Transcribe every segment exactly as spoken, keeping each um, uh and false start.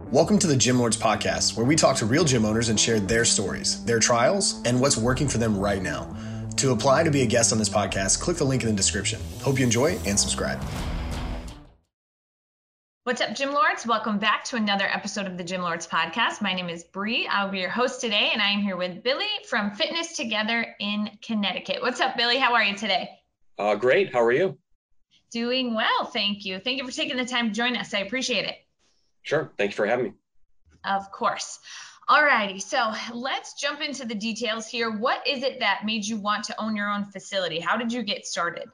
Welcome to the Gym Lords Podcast, where we talk to real gym owners and share their stories, their trials, and what's working for them right now. To apply to be a guest on this podcast, click the link in the description. Hope you enjoy and subscribe. What's up, Gym Lords? Welcome back to another episode of the Gym Lords Podcast. My name is Bree. I'll be your host today, and I am here with Billy from Fitness Together in Connecticut. What's up, Billy? How are you today? Uh, great. How are you? Doing well, thank you. Thank you for taking the time to join us. I appreciate it. Sure. Thanks for having me. Of course. All righty. So let's jump into the details here. What is it that made you want to own your own facility? How did you get started?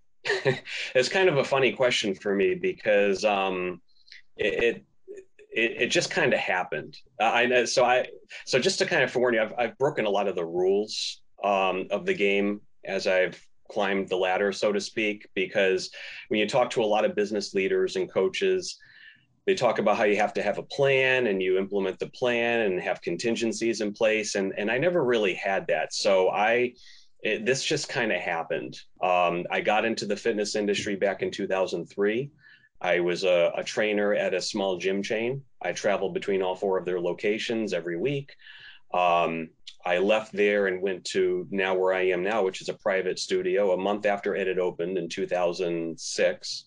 It's kind of a funny question for me because um, it, it it just kind of happened. Uh, I know. So I so just to kind of forewarn you, I've I've broken a lot of the rules um, of the game as I've climbed the ladder, so to speak. Because when you talk to a lot of business leaders and coaches, they talk about how you have to have a plan and you implement the plan and have contingencies in place. And, and I never really had that. So I, it, this just kind of happened. Um, I got into the fitness industry back in two thousand three. I was a, a trainer at a small gym chain. I traveled between all four of their locations every week. Um, I left there and went to now where I am now, which is a private studio a month after it had opened in two thousand six.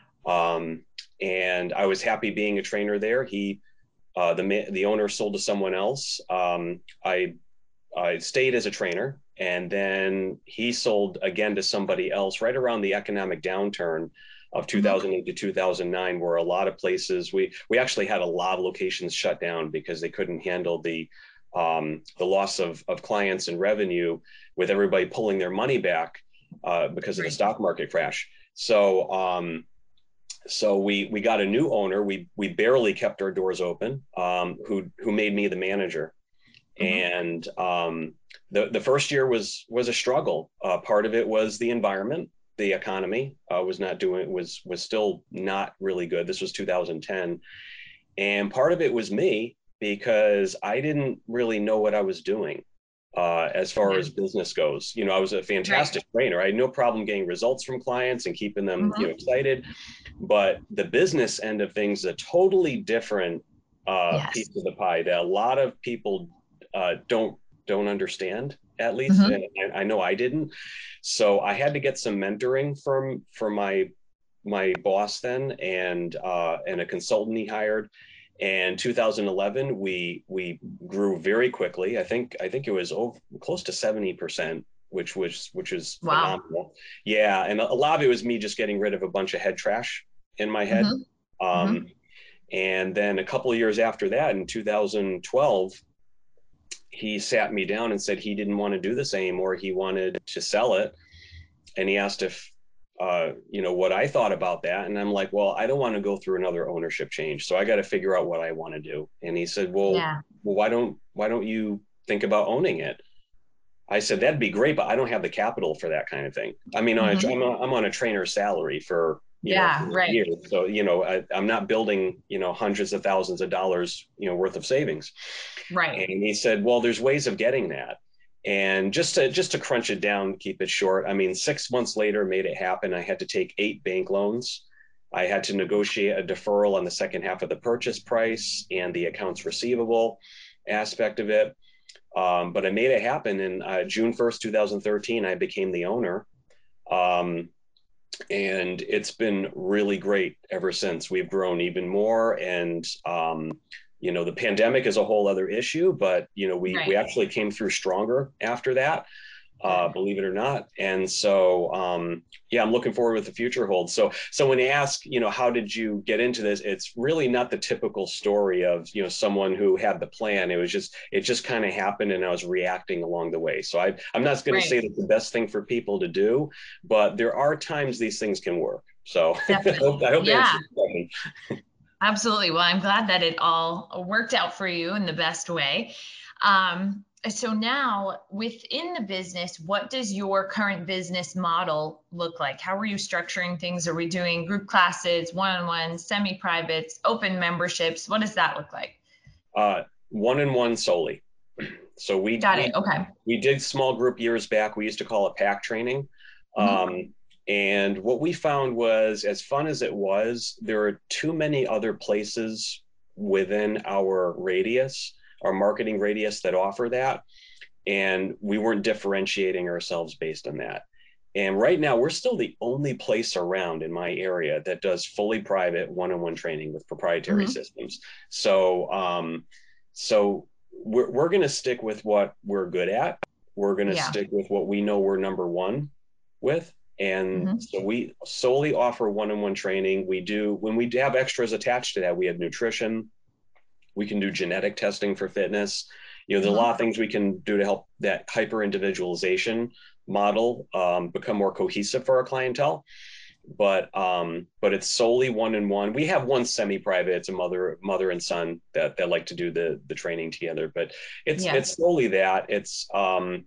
Um, And I was happy being a trainer there. He, uh, the the owner sold to someone else. Um, I I stayed as a trainer, and then he sold again to somebody else right around the economic downturn of two thousand eight to two thousand nine, where a lot of places we we actually had a lot of locations shut down because they couldn't handle the um, the loss of of clients and revenue with everybody pulling their money back uh, because of the stock market crash. So. Um, So we we got a new owner. We we barely kept our doors open. Um, who who made me the manager, mm-hmm. and um, the the first year was was a struggle. Uh, part of it was the environment, the economy uh, was not doing was was still not really good. This was two thousand ten, and part of it was me because I didn't really know what I was doing. Uh, as far yeah. as business goes, you know, I was a fantastic right. trainer. I had no problem getting results from clients and keeping them, mm-hmm. you know, excited. But the business end of things is a totally different uh, yes. piece of the pie that a lot of people uh, don't don't understand. At least, mm-hmm. and I know I didn't. So I had to get some mentoring from from my my boss then, and uh, and a consultant he hired. And two thousand eleven, we we grew very quickly. I think I think it was over, close to seventy percent, which was which is wow. phenomenal. Yeah, and a lot of it was me just getting rid of a bunch of head trash in my head. Mm-hmm. Um, mm-hmm. And then a couple of years after that, in two thousand twelve, he sat me down and said he didn't want to do this anymore. He wanted to sell it, and he asked if. Uh, you know, what I thought about that. And I'm like, well, I don't want to go through another ownership change. So I got to figure out what I want to do. And he said, well, yeah. well, why don't, why don't you think about owning it? I said, that'd be great, but I don't have the capital for that kind of thing. I mean, mm-hmm. I'm, a, I'm on a trainer's salary for, you yeah, know, for right. years. So, you know, I, I'm not building, you know, hundreds of thousands of dollars, you know, worth of savings. Right. And he said, well, there's ways of getting that. And just to just to crunch it down, keep it short. I mean, six months later, made it happen. I had to take eight bank loans. I had to negotiate a deferral on the second half of the purchase price and the accounts receivable aspect of it. Um, but I made it happen. And uh, June first, two thousand thirteen, I became the owner. Um, and it's been really great ever since. We've grown even more. And um, you know, the pandemic is a whole other issue, but, you know, we, right. we actually came through stronger after that, uh, believe it or not. And so, um, yeah, I'm looking forward with the future holds. So, so when you ask, you know, how did you get into this? It's really not the typical story of, you know, someone who had the plan. It was just, it just kind of happened and I was reacting along the way. So I, I'm not going right. to say that's the best thing for people to do, but there are times these things can work. So I hope, I hope yeah. that answers the question. Absolutely. Well, I'm glad that it all worked out for you in the best way. Um, so now within the business, what does your current business model look like? How are you structuring things? Are we doing group classes, one-on-one, semi-privates, open memberships? What does that look like? Uh, one-on-one solely. So we, Got we, it. Okay. we did small group years back. We used to call it pack training. Mm-hmm. Um, And what we found was, as fun as it was, there are too many other places within our radius, our marketing radius that offer that. And we weren't differentiating ourselves based on that. And right now, we're still the only place around in my area that does fully private one-on-one training with proprietary mm-hmm. systems. So, um, so we're, we're going to stick with what we're good at. We're going to yeah. stick with what we know we're number one with. And mm-hmm. so we solely offer one-on-one training. We do, when we have extras attached to that, we have nutrition. We can do genetic testing for fitness. You know, there's mm-hmm. a lot of things we can do to help that hyper individualization model um, become more cohesive for our clientele. But um, but it's solely one-on-one. We have one semi-private. It's a mother mother and son that that like to do the the training together. But it's yeah. it's solely that. It's um,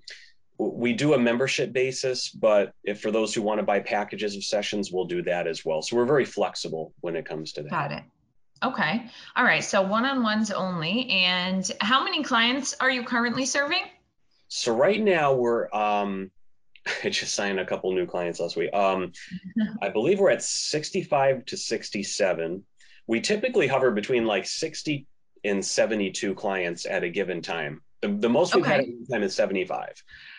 we do a membership basis, but if for those who want to buy packages of sessions, we'll do that as well. So we're very flexible when it comes to that. Got it. Okay. All right. So one-on-ones only. And how many clients are you currently serving? So right now we're, um, I just signed a couple new clients last week. Um, I believe we're at sixty-five to sixty-seven. We typically hover between like sixty and seventy-two clients at a given time. The, the most we've okay. had at a time is seventy-five.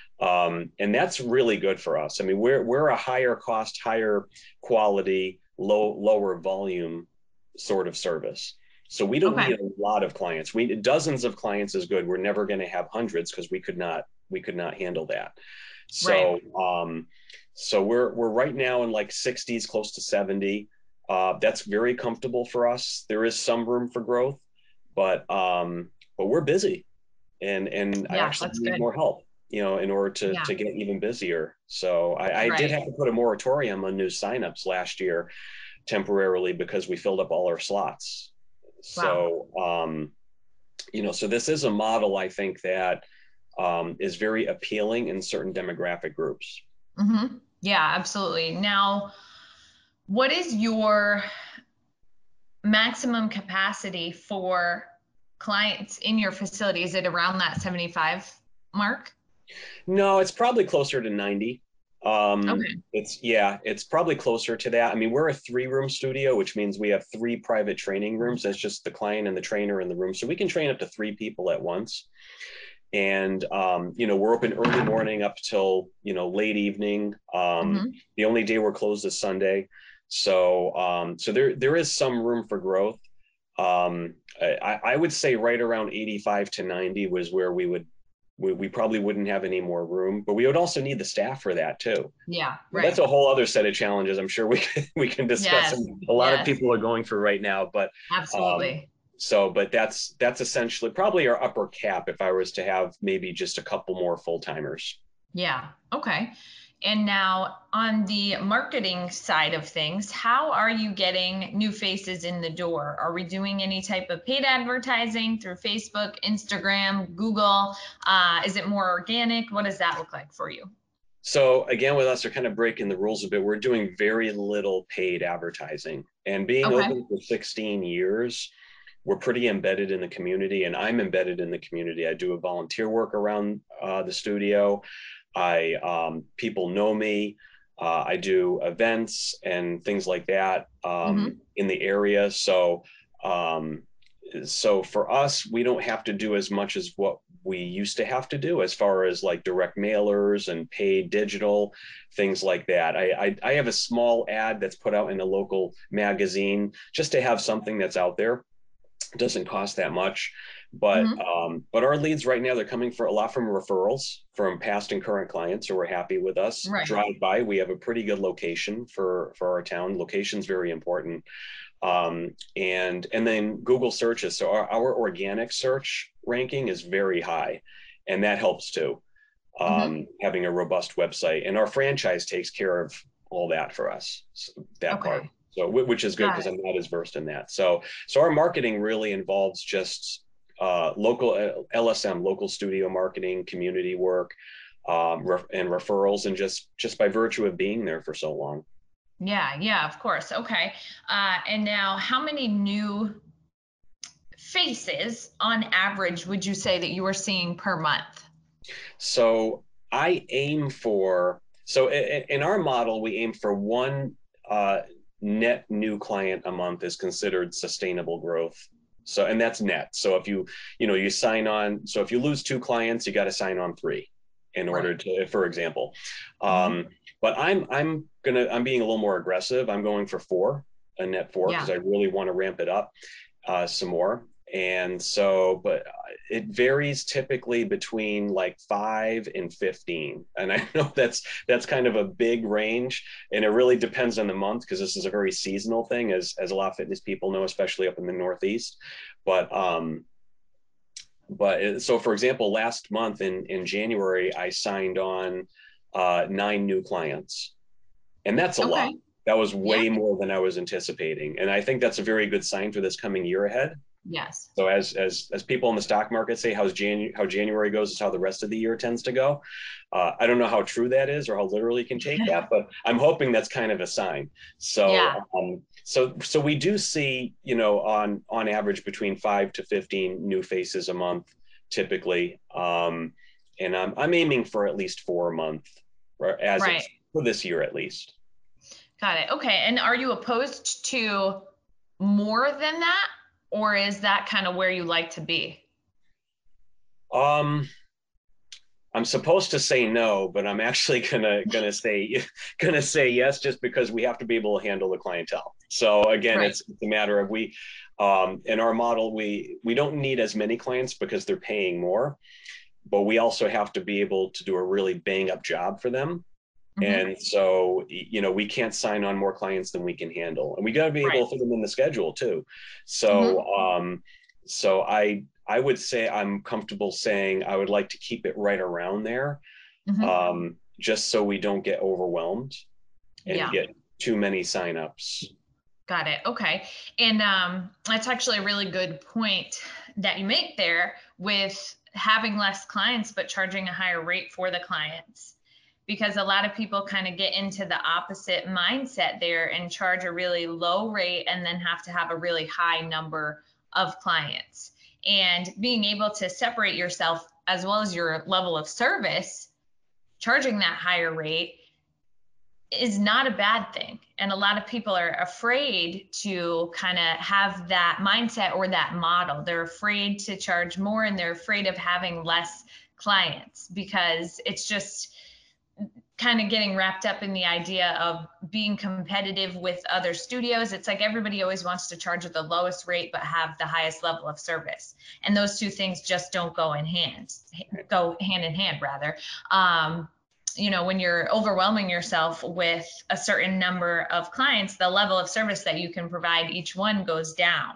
Um, and that's really good for us. I mean, we're, we're a higher cost, higher quality, low, lower volume sort of service. So we don't okay. need a lot of clients. We dozens of clients is good. We're never going to have hundreds because we could not we could not handle that. So right. um so we're we're right now in like sixties, close to seventy. Uh that's very comfortable for us. There is some room for growth, but um but we're busy. And and yeah, I actually need good. more help, you know, in order to yeah. to get even busier. So I, I right. did have to put a moratorium on new signups last year temporarily because we filled up all our slots. Wow. So, um, you know, so this is a model I think that um, is very appealing in certain demographic groups. Mm-hmm. Yeah, absolutely. Now, what is your maximum capacity for clients in your facility? Is it around that seventy-five mark? No, it's probably closer to ninety. Um, okay. It's, yeah, it's probably closer to that. I mean, we're a three room studio, which means we have three private training rooms. That's just the client and the trainer in the room. So we can train up to three people at once. And, um, you know, we're open early morning up till, you know, late evening. Um, mm-hmm. The only day we're closed is Sunday. So, um, so there, there is some room for growth. Um, I, I would say right around eighty-five to ninety was where we would We, we probably wouldn't have any more room, but we would also need the staff for that too. Yeah, right. That's a whole other set of challenges I'm sure we can, we can discuss yes, and a lot yes. of people are going through right now, but absolutely. Um, so, but that's, that's essentially probably our upper cap if I was to have maybe just a couple more full-timers. Yeah. Okay. And now on the marketing side of things, how are you getting new faces in the door? Are we doing any type of paid advertising through Facebook, Instagram, Google? Uh, is it more organic? What does that look like for you? So again, with us, they're kind of breaking the rules a bit. We're doing very little paid advertising, and being okay. open for sixteen years, we're pretty embedded in the community, and I'm embedded in the community. I do a volunteer work around uh, the studio. I, um, people know me. Uh, I do events and things like that um, mm-hmm. in the area. So, um, so for us, we don't have to do as much as what we used to have to do as far as like direct mailers and paid digital, things like that. I, I, I have a small ad that's put out in a local magazine just to have something that's out there. It doesn't cost that much. But mm-hmm. um, but our leads right now, they're coming for a lot from referrals from past and current clients who are happy with us. Right. Drive by, we have a pretty good location for, for our town. Location's very important. Um, and and then Google searches. So our, our organic search ranking is very high, and that helps too. Um, mm-hmm. Having a robust website, and our franchise takes care of all that for us. So that okay. part. So which is good because I'm not as versed in that. So so our marketing really involves just Uh, local L S M, local studio marketing, community work, um, ref- and referrals, and just just by virtue of being there for so long. Yeah, yeah, of course. Okay. Uh, and now, how many new faces on average would you say that you are seeing per month? So I aim for, so in, in our model, we aim for one uh, net new client a month is considered sustainable growth So, and that's net. So if you, you know, you sign on, so if you lose two clients, you got to sign on three in order Right. to, for example. Mhm. Um, but I'm, I'm gonna, I'm being a little more aggressive. I'm going for four, a net four, because Yeah. I really want to ramp it up uh, some more. And so, but it varies typically between like five and fifteen. And I know that's, that's kind of a big range, and it really depends on the month, because this is a very seasonal thing, as, as a lot of fitness people know, especially up in the Northeast. But, um, but so for example, last month in, in January, I signed on uh, nine new clients, and that's a lot. Okay. That was Yeah. way more than I was anticipating. And I think that's a very good sign for this coming year ahead. Yes. So as as as people in the stock market say, how's January how January goes is how the rest of the year tends to go. Uh, I don't know how true that is or how literally you can take that, but I'm hoping that's kind of a sign. So Yeah. um, so so we do see, you know, on on average between five to fifteen new faces a month typically, um, and I'm I'm aiming for at least four a month, or as of Right. for this year at least. Got it. Okay. And are you opposed to more than that, or is that kind of where you like to be? Um, I'm supposed to say no, but I'm actually gonna gonna say gonna say yes, just because we have to be able to handle the clientele. So again, Right. it's, it's a matter of we um, in our model we we don't need as many clients because they're paying more, but we also have to be able to do a really bang up job for them. Hmm. And so, you know, we can't sign on more clients than we can handle, and we got to be Right. able to fit them in the schedule too. So, Hmm. um, so I I would say I'm comfortable saying I would like to keep it right around there, Hmm. um, just so we don't get overwhelmed and Yeah. get too many signups. Got it. Okay. And um, that's actually a really good point that you make there with having less clients, but charging a higher rate for the clients. Because a lot of people kind of get into the opposite mindset there and charge a really low rate and then have to have a really high number of clients. And being able to separate yourself as well as your level of service, charging that higher rate is not a bad thing. And a lot of people are afraid to kind of have that mindset or that model. They're afraid to charge more and they're afraid of having less clients because it's just kind of getting wrapped up in the idea of being competitive with other studios. It's like everybody always wants to charge at the lowest rate but have the highest level of service. And those two things just don't go in hand, go hand in hand rather. Um, you know, when you're overwhelming yourself with a certain number of clients, the level of service that you can provide each one goes down.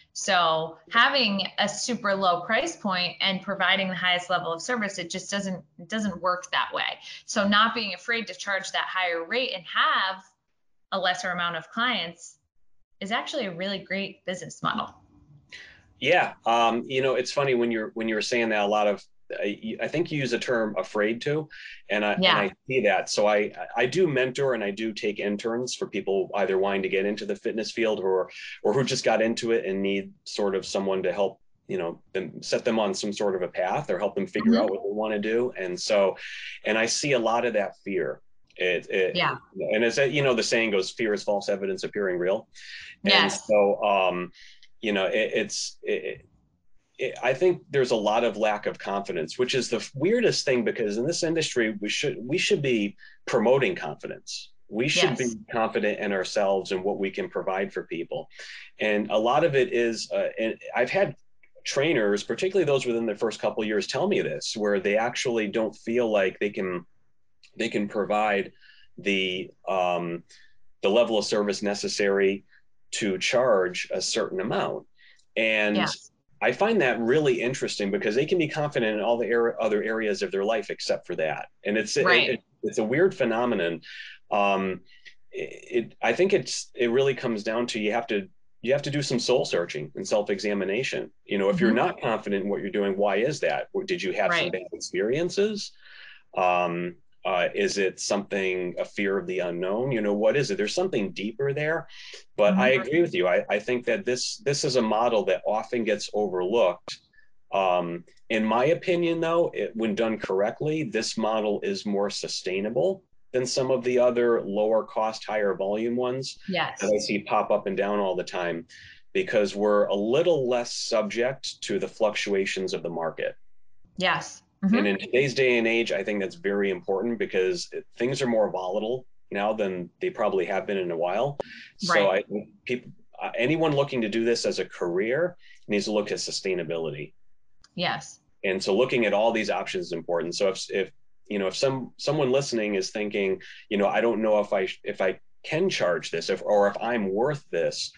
So having a super low price point and providing the highest level of service, it just doesn't, it doesn't work that way. So not being afraid to charge that higher rate and have a lesser amount of clients is actually a really great business model. Yeah, um, you know, it's funny when you're when you were saying that a lot of I, I think you use the term afraid to, and I and Yeah. I see that. So I I do mentor and I do take interns for people either wanting to get into the fitness field or or who just got into it and need sort of someone to help, you know, them set them on some sort of a path or help them figure Mm-hmm. out what they want to do. And so, and I see a lot of that fear. It, Yeah. it and as you know, the saying goes, fear is false evidence appearing real. And Yes. so, um, you know, it, it's, it, it, I think there's a lot of lack of confidence, which is the weirdest thing because in this industry, we should, we should be promoting confidence. We should be Yes. confident in ourselves and what we can provide for people. And a lot of it is, uh, and I've had trainers, particularly those within the first couple of years, tell me this, where they actually don't feel like they can, they can provide the, um, the level of service necessary to charge a certain amount. And Yes. I find that really interesting because they can be confident in all the er- other areas of their life except for that. And it's it, Right. it, it's a weird phenomenon. Um, it, it I think it's it really comes down to you have to you have to do some soul searching and self examination. You know, if you're Mm-hmm. not confident in what you're doing, why is that? Did you have some Right. bad experiences? Um, uh, is it something, a fear of the unknown? You know, what is it? There's something deeper there. But I Mm-hmm. agree with you. I, I think that this this is a model that often gets overlooked. Um, in my opinion, though, it, when done correctly, this model is more sustainable than some of the other lower cost, higher volume ones that Yes. I see pop up and down all the time. because we're a little less subject to the fluctuations of the market. Yes. And Mm-hmm. in today's day and age, I think that's very important because things are more volatile now than they probably have been in a while. So Right. I people uh, anyone looking to do this as a career needs to look at sustainability. Yes. And so looking at all these options is important. So if if you know if some someone listening is thinking, you know, I don't know if I if I can charge this, if or if I'm worth this,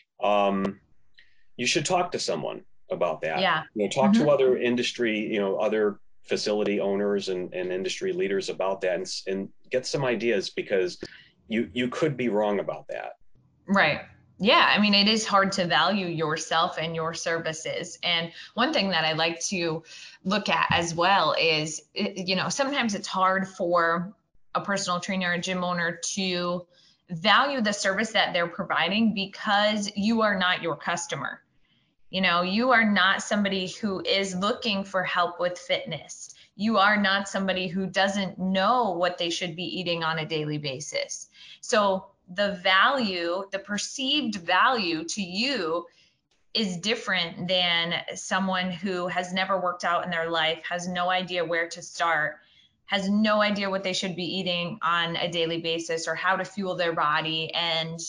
um, you should talk to someone about that. Yeah. You know, talk to Mm-hmm. other industry, you know, other facility owners and, and industry leaders about that, and, and get some ideas, because you you could be wrong about that. Right. Yeah. I mean, it is hard to value yourself and your services. And one thing that I like to look at as well is, you know, sometimes it's hard for a personal trainer, a gym owner to value the service that they're providing because you are not your customer. You know, you are not somebody who is looking for help with fitness. You are not somebody who doesn't know what they should be eating on a daily basis. So the value, the perceived value to you is different than someone who has never worked out in their life, has no idea where to start, has no idea what they should be eating on a daily basis or how to fuel their body, and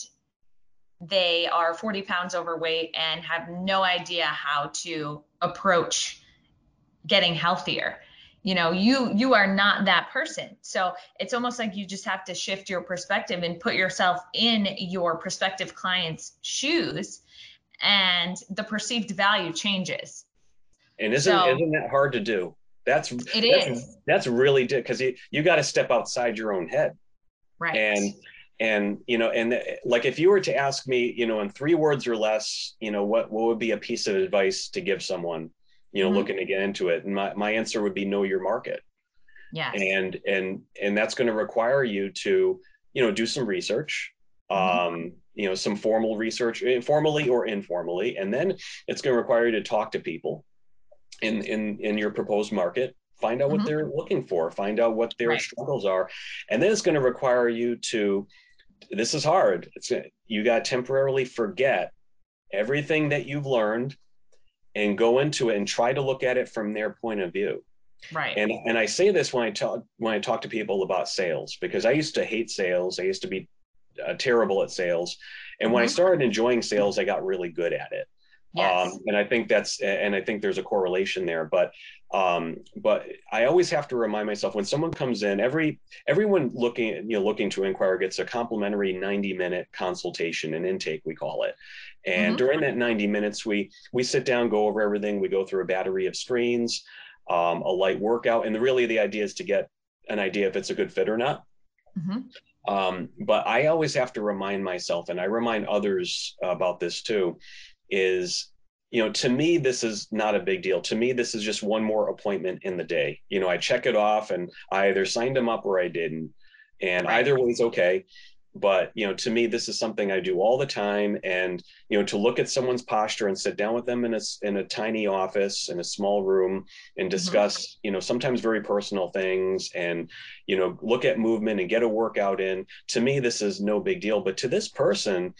they are forty pounds overweight and have no idea how to approach getting healthier. You know, you you are not that person. So it's almost like you just have to shift your perspective and put yourself in your prospective client's shoes, and the perceived value changes. And isn't So isn't that hard to do? That's it that's is. that's really because you you got to step outside your own head. Right. And and you know and like if you were to ask me, you know, in three words or less, you know, what what would be a piece of advice to give someone, you know, Mm-hmm. looking to get into it, and my, my answer would be know your market. Yes. and and and that's going to require you to, you know, do some research, Mm-hmm. um you know, some formal research, formally or informally, and then it's going to require you to talk to people in in in your proposed market, find out what Mm-hmm. they're looking for, find out what their Right. struggles are, and then it's going to require you to, this is hard, it's you got to temporarily forget everything that you've learned and go into it and try to look at it from their point of view. Right. And and I say this when I talk when I talk to people about sales, because I used to hate sales. I used to be uh, terrible at sales, and mm-hmm. when I started enjoying sales, I got really good at it. Yes. Um, and I think that's, and I think there's a correlation there, but, um, but I always have to remind myself when someone comes in, every, everyone looking, you know, looking to inquire gets a complimentary ninety minute consultation, an intake, we call it. And mm-hmm. during that ninety minutes, we, we sit down, go over everything. We go through a battery of screens, um, a light workout. And the, really the idea is to get an idea if it's a good fit or not. Mm-hmm. Um, but I always have to remind myself, and I remind others about this too, is, you know, to me, this is not a big deal. To me, this is just one more appointment in the day. You know, I check it off and I either signed them up or I didn't. And right. either way is okay. But, you know, to me, this is something I do all the time. And, you know, to look at someone's posture and sit down with them in a, in a tiny office, in a small room, and discuss, mm-hmm. you know, sometimes very personal things, and, you know, look at movement and get a workout in. To me, this is no big deal. But to this person,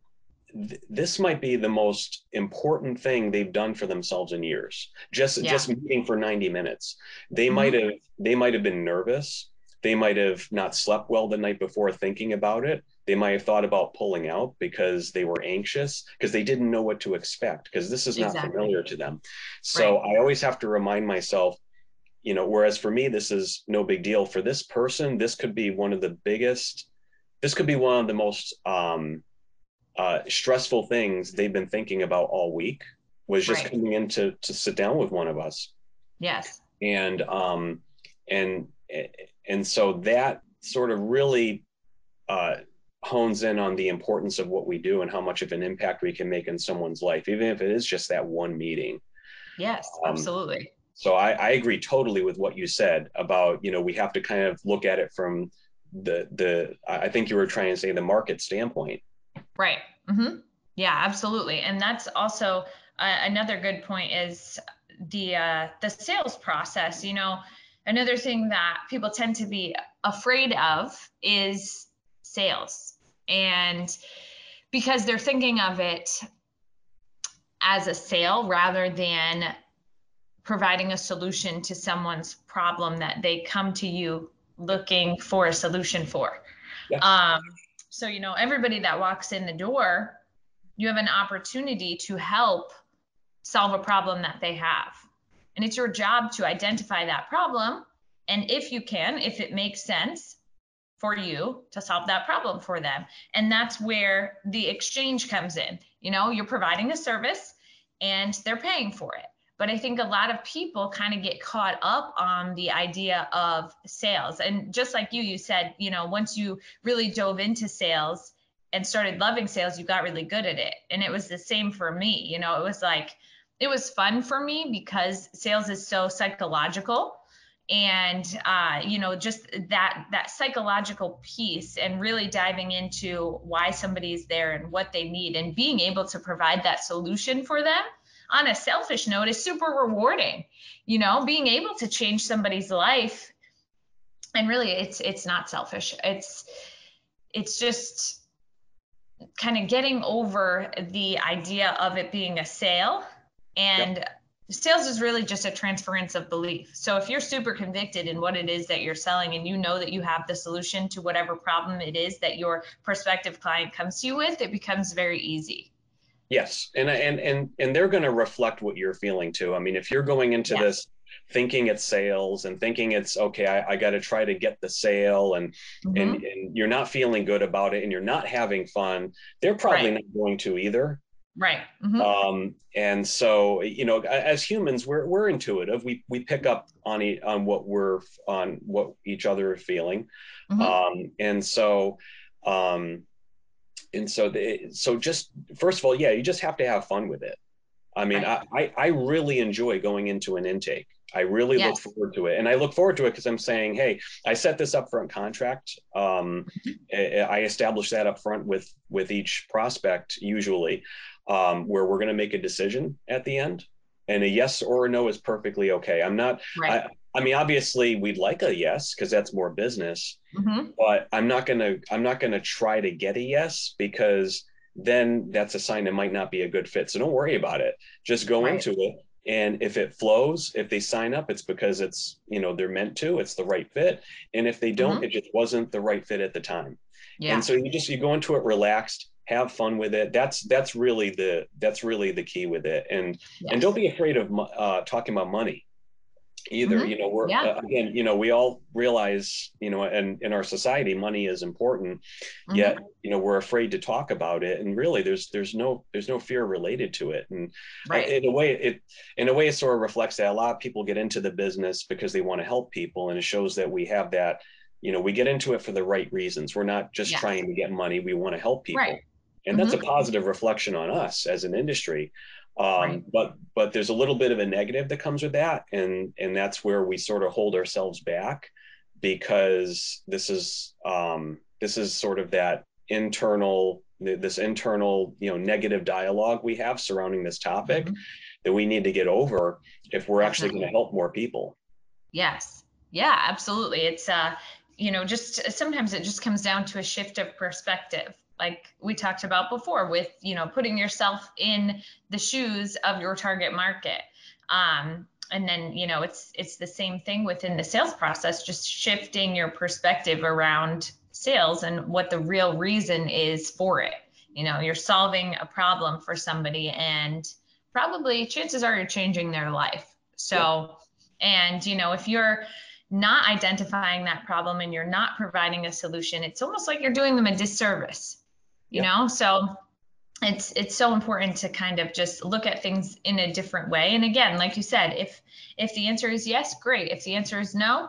this might be the most important thing they've done for themselves in years. Just yeah. just meeting for ninety minutes. They mm-hmm. might have they might have been nervous. They might have not slept well the night before thinking about it. They might have thought about pulling out because they were anxious, because they didn't know what to expect, because this is not exactly. familiar to them. So right. I always have to remind myself, you know, whereas for me, this is no big deal. For this person, this could be one of the biggest, this could be one of the most um, uh, stressful things they've been thinking about all week, was just right. coming in to, to sit down with one of us. Yes. And, um, and, and so that sort of really uh, hones in on the importance of what we do and how much of an impact we can make in someone's life, even if it is just that one meeting. Yes, um, absolutely. So I, I agree totally with what you said about, you know, we have to kind of look at it from the, the, I think you were trying to say the market standpoint. Right. Mm-hmm. Yeah, absolutely. And that's also uh, another good point is the, uh, the sales process. You know, another thing that people tend to be afraid of is sales. And because they're thinking of it as a sale rather than providing a solution to someone's problem that they come to you looking for a solution for. Yeah. Um, so, you know, everybody that walks in the door, you have an opportunity to help solve a problem that they have. And it's your job to identify that problem. And if you can, if it makes sense for you, to solve that problem for them. And that's where the exchange comes in. You know, you're providing a service and they're paying for it. But I think a lot of people kind of get caught up on the idea of sales. And just like you, you said, you know, once you really dove into sales and started loving sales, you got really good at it. And it was the same for me. You know, it was like, it was fun for me because sales is so psychological. And, uh, you know, just that, that psychological piece and really diving into why somebody's there and what they need and being able to provide that solution for them on a selfish note is super rewarding. You know, being able to change somebody's life. And really it's, it's not selfish. It's, it's just kind of getting over the idea of it being a sale. And yep. Sales is really just a transference of belief. So if you're super convicted in what it is that you're selling and you know that you have the solution to whatever problem it is that your prospective client comes to you with, it becomes very easy. Yes. And, and, and, and they're going to reflect what you're feeling too. I mean, if you're going into yeah. this thinking it's sales and thinking it's, okay, I, I got to try to get the sale and, mm-hmm. and, and you're not feeling good about it and you're not having fun, they're probably right. not going to either. Right. Mm-hmm. Um, and so, you know, as humans, we're, we're intuitive. We, we pick up on, e- on what we're, on what each other are feeling. Mm-hmm. Um, and so, um, and so, the, so just, first of all, yeah, you just have to have fun with it. I mean, right. I, I, I really enjoy going into an intake. I really yes. look forward to it. And I look forward to it because I'm saying, hey, I set this upfront contract. Um, mm-hmm. I establish that up front with, with each prospect usually. Um, where we're going to make a decision at the end, and a yes or a no is perfectly okay. I'm not, right. I, I mean, obviously we'd like a yes because that's more business, mm-hmm. but I'm not going to, I'm not going to try to get a yes because then that's a sign it might not be a good fit. So don't worry about it. Just go right. into it. And if it flows, if they sign up, it's because it's, you know, they're meant to, it's the right fit. And if they don't, mm-hmm. it just wasn't the right fit at the time. Yeah. And so you just, you go into it relaxed, have fun with it. That's, that's really the, that's really the key with it. And, yes. and don't be afraid of uh, talking about money either. Mm-hmm. You know, we're, yeah. uh, again, you know, we all realize, you know, and in our society, money is important, mm-hmm. yet, you know, we're afraid to talk about it. And really there's, there's no, there's no fear related to it. And right. in a way, it, in a way, it sort of reflects that a lot of people get into the business because they want to help people. And it shows that we have that, you know, we get into it for the right reasons. We're not just yes. trying to get money. We want to help people. Right. And that's mm-hmm. a positive reflection on us as an industry. Um, right. But but there's a little bit of a negative that comes with that. And, and that's where we sort of hold ourselves back because this is um, this is sort of that internal, this internal, you know, negative dialogue we have surrounding this topic mm-hmm. that we need to get over if we're actually going to help more people. Yes. Yeah, absolutely. It's, uh, you know, just sometimes it just comes down to a shift of perspective. Like we talked about before with, you know, putting yourself in the shoes of your target market. Um, and then, you know, it's, it's the same thing within the sales process, just shifting your perspective around sales and what the real reason is for it. You know, you're solving a problem for somebody and probably chances are you're changing their life. So, yeah. and, you know, if you're not identifying that problem and you're not providing a solution, it's almost like you're doing them a disservice. You yeah. know, so it's, it's so important to kind of just look at things in a different way. And again, like you said, if, if the answer is yes, great. If the answer is no,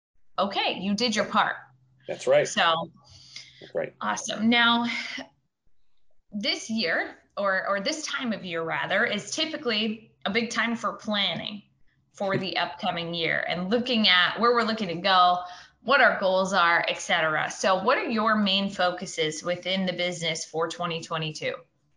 okay, you did your part. That's right. So That's right. Awesome. Now this year or, or this time of year rather is typically a big time for planning for the upcoming year and looking at where we're looking to go, what our goals are, et cetera. So what are your main focuses within the business for twenty twenty-two?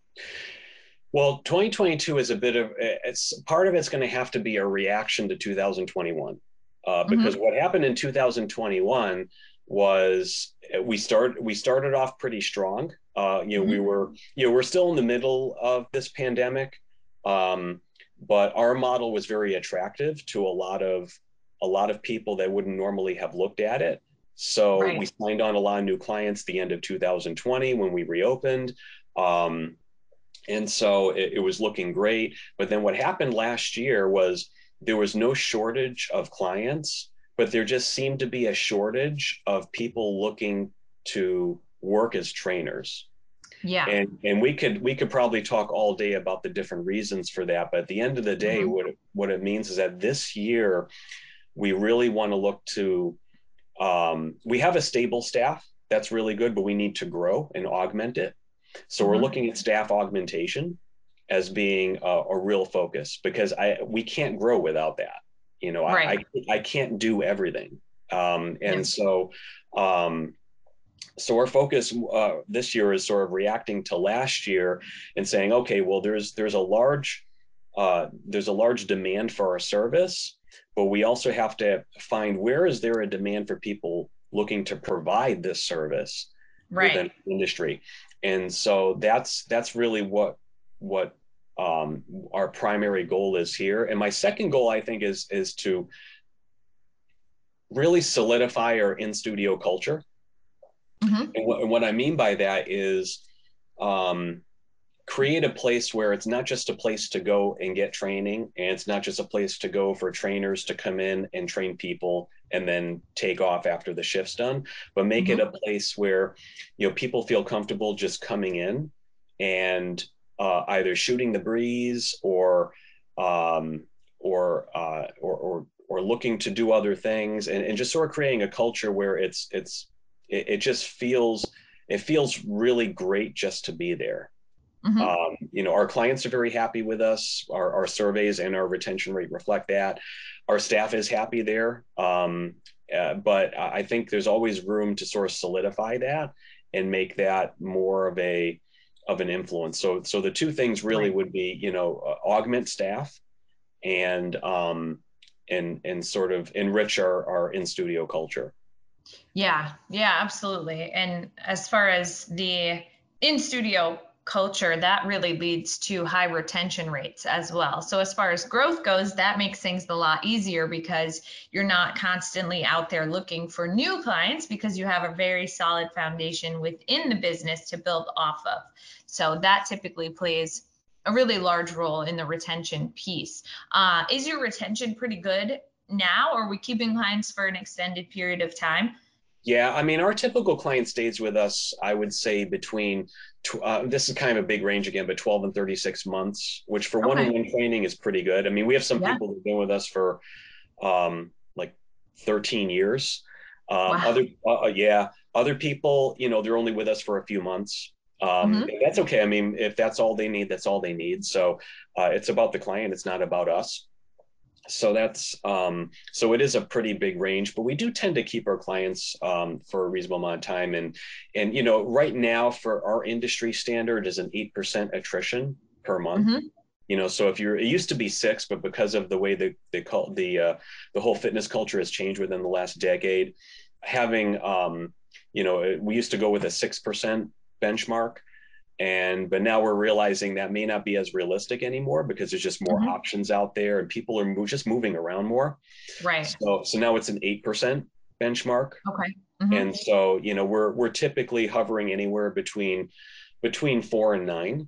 Well, twenty twenty-two is a bit of, it's part of it's going to have to be a reaction to two thousand twenty-one. Uh, because mm-hmm. what happened in two thousand twenty-one was we started, we started off pretty strong. Uh, you know, mm-hmm. we were, you know, we're still in the middle of this pandemic. Um, but our model was very attractive to a lot of a lot of people that wouldn't normally have looked at it. So we Right. signed on a lot of new clients the end of two thousand twenty when we reopened. Um, and so it, it was looking great. But then what happened last year was there was no shortage of clients, but there just seemed to be a shortage of people looking to work as trainers. Yeah. And and we could we could probably talk all day about the different reasons for that. But at the end of the day, Mhm. what it, what it means is that this year we really want to look to um, we have a stable staff that's really good, but we need to grow and augment it. So we're Mhm. looking at staff augmentation as being a, a real focus because I we can't grow without that. You know, I I, Right. I can't do everything, um, Yeah. and so um, so our focus uh, this year is sort of reacting to last year and saying, okay, well, there's there's a large uh, there's a large demand for our service, but we also have to find where is there a demand for people looking to provide this service Right. within the industry, and so that's that's really what what um, our primary goal is here. And my second goal, I think, is is to really solidify our in studio culture. Mhm. And what, and what I mean by that is um, create a place where it's not just a place to go and get training, and it's not just a place to go for trainers to come in and train people and then take off after the shift's done, but make it Mhm. a place where you know people feel comfortable just coming in and uh, either shooting the breeze or um, or, uh, or or or looking to do other things, and, and just sort of creating a culture where it's it's it, it just feels it feels really great just to be there. Mhm. Um, you know, our clients are very happy with us. Our, our surveys and our retention rate reflect that. Our staff is happy there. Um, uh, but I think there's always room to sort of solidify that and make that more of a of an influence. So, so the two things really Right. would be, you know, uh, augment staff and um, and and sort of enrich our our in studio culture. Yeah, yeah, absolutely. And as far as the in studio culture, that really leads to high retention rates as well. So, as far as growth goes, that makes things a lot easier because you're not constantly out there looking for new clients because you have a very solid foundation within the business to build off of. So, that typically plays a really large role in the retention piece. Uh, is your retention pretty good now? Or are we keeping clients for an extended period of time? Yeah, I mean, our typical client stays with us, I would say, between, uh, this is kind of a big range again, but twelve and thirty-six months, which for one on Okay. one training is pretty good. I mean, we have some Yeah. people who've been with us for um, like thirteen years. Um, Wow. other, uh, uh, yeah, other people, you know, they're only with us for a few months. Um, Hmm. that's okay. I mean, if that's all they need, that's all they need. So uh, it's about the client, it's not about us. So that's um, so it is a pretty big range, but we do tend to keep our clients um, for a reasonable amount of time. And and you know, right now for our industry standard is an eight percent attrition per month. Hmm. You know, so if you're, it used to be six, but because of the way the they call the uh, the whole fitness culture has changed within the last decade, having um, you know, we used to go with a six percent benchmark, and but now we're realizing that may not be as realistic anymore because there's just more Hmm. options out there and people are mo- just moving around more. Right. So so now it's an eight percent benchmark. Okay. Hmm. And so, you know, we're we're typically hovering anywhere between between four and nine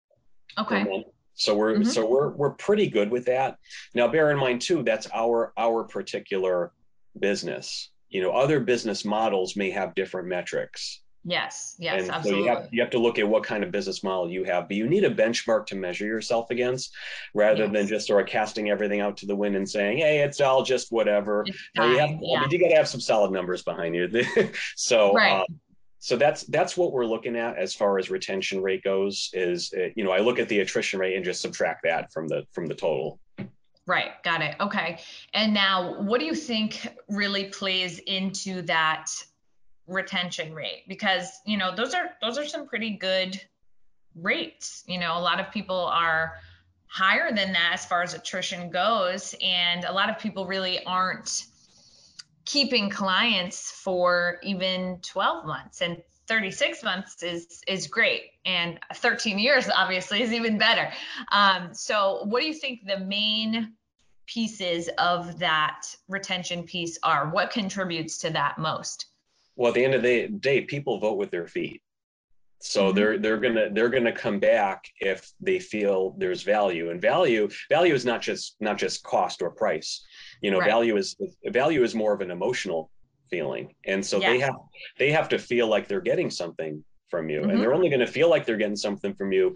per Okay. month. So we're Hmm. so we're we're pretty good with that. Now bear in mind too, that's our our particular business. You know, other business models may have different metrics. Yes. Yes. And so you have Absolutely. you have to look at what kind of business model you have, but you need a benchmark to measure yourself against, rather than Yes. just sort of casting everything out to the wind and saying, "Hey, it's all just whatever." It's Now you have, fine. I Yeah. mean, you got to have some solid numbers behind you. so, Right. um, so that's that's what we're looking at as far as retention rate goes. Is uh, you know, I look at the attrition rate and just subtract that from the from the total. Right. Got it. Okay. And now, what do you think really plays into that retention rate? Because you know those are those are some pretty good rates. You know, a lot of people are higher than that as far as attrition goes, and a lot of people really aren't keeping clients for even twelve months and thirty-six months is is great, and thirteen years obviously is even better. Um, so what do you think the main pieces of that retention piece are? What contributes to that most? Well, at the end of the day, people vote with their feet. So Mm-hmm. they're they're gonna they're gonna come back if they feel there's value. And value value is not just not just cost or price. You know, Right. value is value is more of an emotional feeling. And so Yes. they have they have to feel like they're getting something from you. Mm-hmm. And they're only going to feel like they're getting something from you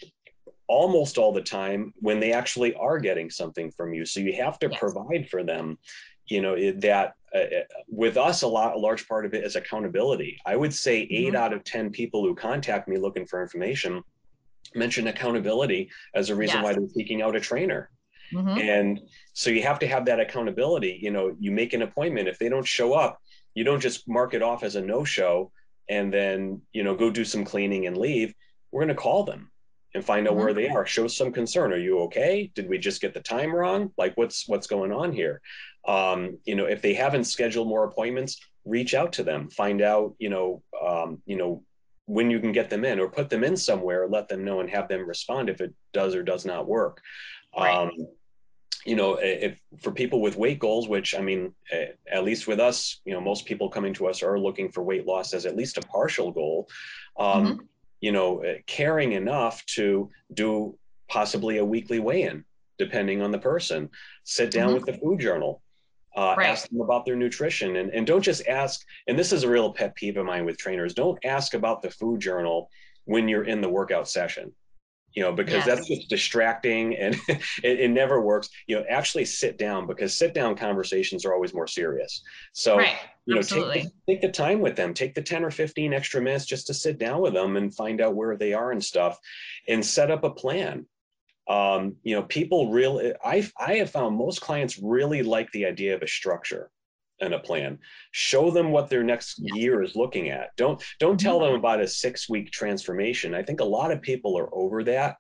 almost all the time when they actually are getting something from you. So you have to yes. provide for them. You know, that uh, with us, a lot, a large part of it is accountability. I would say eight mm-hmm. out of ten people who contact me looking for information mention accountability as a reason yes. why they're seeking out a trainer. Mm-hmm. And so you have to have that accountability. You know, you make an appointment. If they don't show up, you don't just mark it off as a no-show and then, you know, go do some cleaning and leave. We're going to call them and find out mm-hmm. where they are. Show some concern. Are you okay? Did we just get the time wrong? Like what's what's going on here? Um, you know, if they haven't scheduled more appointments, reach out to them. Find out, you know, um, you know, when you can get them in, or put them in somewhere. Let them know and have them respond if it does or does not work. Right. Um, you know, if for people with weight goals, which I mean, at least with us, you know, most people coming to us are looking for weight loss as at least a partial goal. Um, mm-hmm. You know, caring enough to do possibly a weekly weigh-in, depending on the person. Sit down mm-hmm. with the food journal, uh, right. ask them about their nutrition, and, and don't just ask, and this is a real pet peeve of mine with trainers, don't ask about the food journal when you're in the workout session. You know, because yes. that's just distracting and it, it never works. You know, actually sit down, because sit down conversations are always more serious. So, right. you know, Absolutely. take the, take the time with them, take the ten or fifteen extra minutes just to sit down with them and find out where they are and stuff, and set up a plan. Um, you know, people really, I, I have found most clients really like the idea of a structure and a plan. Show them what their next yes. year is looking at. Don't don't tell them about a six-week transformation. I think a lot of people are over that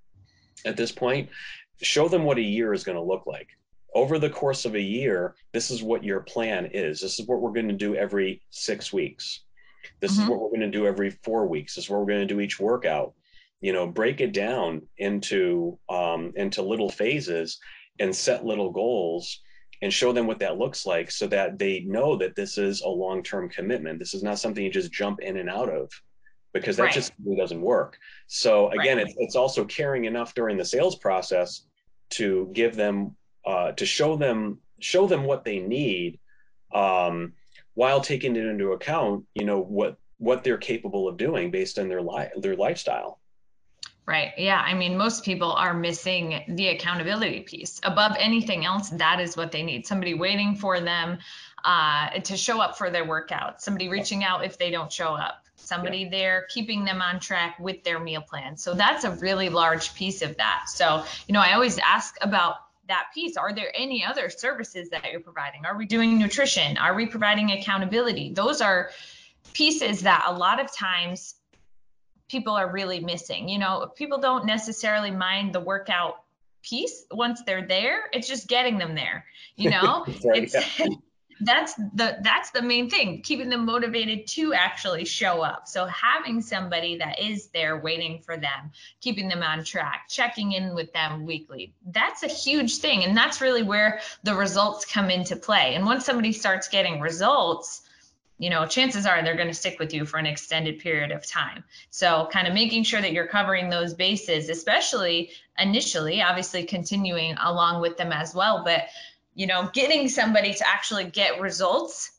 at this point. Show them what a year is going to look like. Over the course of a year, this is what your plan is. This is what we're going to do every six weeks. This mm-hmm. is what we're going to do every four weeks. This is what we're going to do each workout. You know, break it down into um, into little phases and set little goals, and show them what that looks like, so that they know that this is a long-term commitment. This is not something you just jump in and out of, because that right. just doesn't work. So again, right. it's, it's also caring enough during the sales process to give them, uh, to show them, show them what they need, um, while taking it into account, you know, what, what they're capable of doing based on their life, their lifestyle. Right. Yeah. I mean, most people are missing the accountability piece. Above anything else, that is what they need. Somebody waiting for them uh, to show up for their workout. Somebody reaching out if they don't show up. Somebody yeah. there keeping them on track with their meal plan. So that's a really large piece of that. So, you know, I always ask about that piece. Are there any other services that you're providing? Are we doing nutrition? Are we providing accountability? Those are pieces that a lot of times people are really missing. You know, people don't necessarily mind the workout piece once they're there. It's just getting them there. You know, right, it's yeah. that's the that's the main thing, keeping them motivated to actually show up. So having somebody that is there waiting for them, keeping them on track, checking in with them weekly, that's a huge thing. And that's really where the results come into play. And once somebody starts getting results, you know, chances are they're going to stick with you for an extended period of time. So kind of making sure that you're covering those bases, especially initially, obviously continuing along with them as well. But, you know, getting somebody to actually get results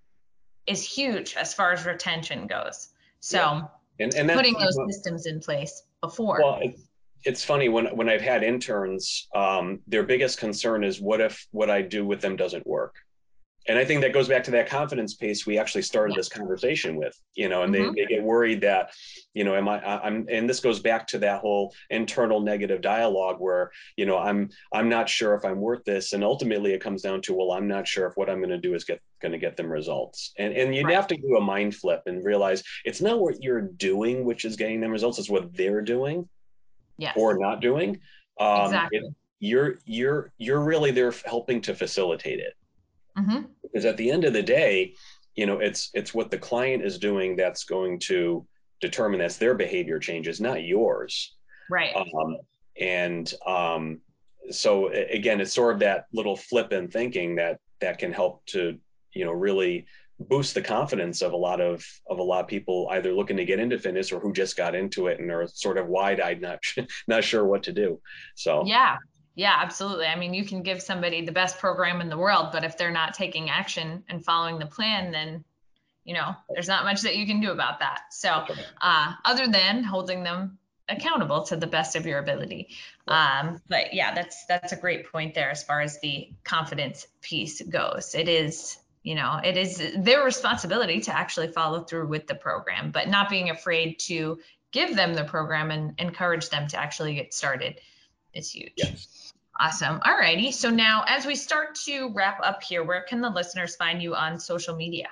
is huge as far as retention goes. So yeah. and, and putting those you know, systems in place before. Well, it, it's funny when, when I've had interns, um, their biggest concern is what if what I do with them doesn't work? And I think that goes back to that confidence piece we actually started yeah. this conversation with, you know, and mm-hmm. they, they get worried that, you know, am I, I'm, and this goes back to that whole internal negative dialogue where, you know, I'm, I'm not sure if I'm worth this. And ultimately it comes down to, well, I'm not sure if what I'm going to do is get, going to get them results. And, and you'd right. have to do a mind flip and realize it's not what you're doing, which is getting them results, it's what they're doing yes. or not doing. Um, exactly. it, you're, you're, you're really there helping to facilitate it. Mm-hmm. Because at the end of the day, you know, it's it's what the client is doing that's going to determine that's their behavior changes, not yours. Right. Um, and um, so again, it's sort of that little flip in thinking that that can help to, you know, really boost the confidence of a lot of of a lot of people either looking to get into fitness or who just got into it and are sort of wide-eyed, not not sure what to do. So yeah. Yeah, absolutely. I mean, you can give somebody the best program in the world, but if they're not taking action and following the plan, then, you know, there's not much that you can do about that. So uh, other than holding them accountable to the best of your ability. Um, but yeah, that's, that's a great point there as far as the confidence piece goes. It is, you know, it is their responsibility to actually follow through with the program, but not being afraid to give them the program and encourage them to actually get started is huge. Yes. Awesome. All righty. So now as we start to wrap up here, where can the listeners find you on social media?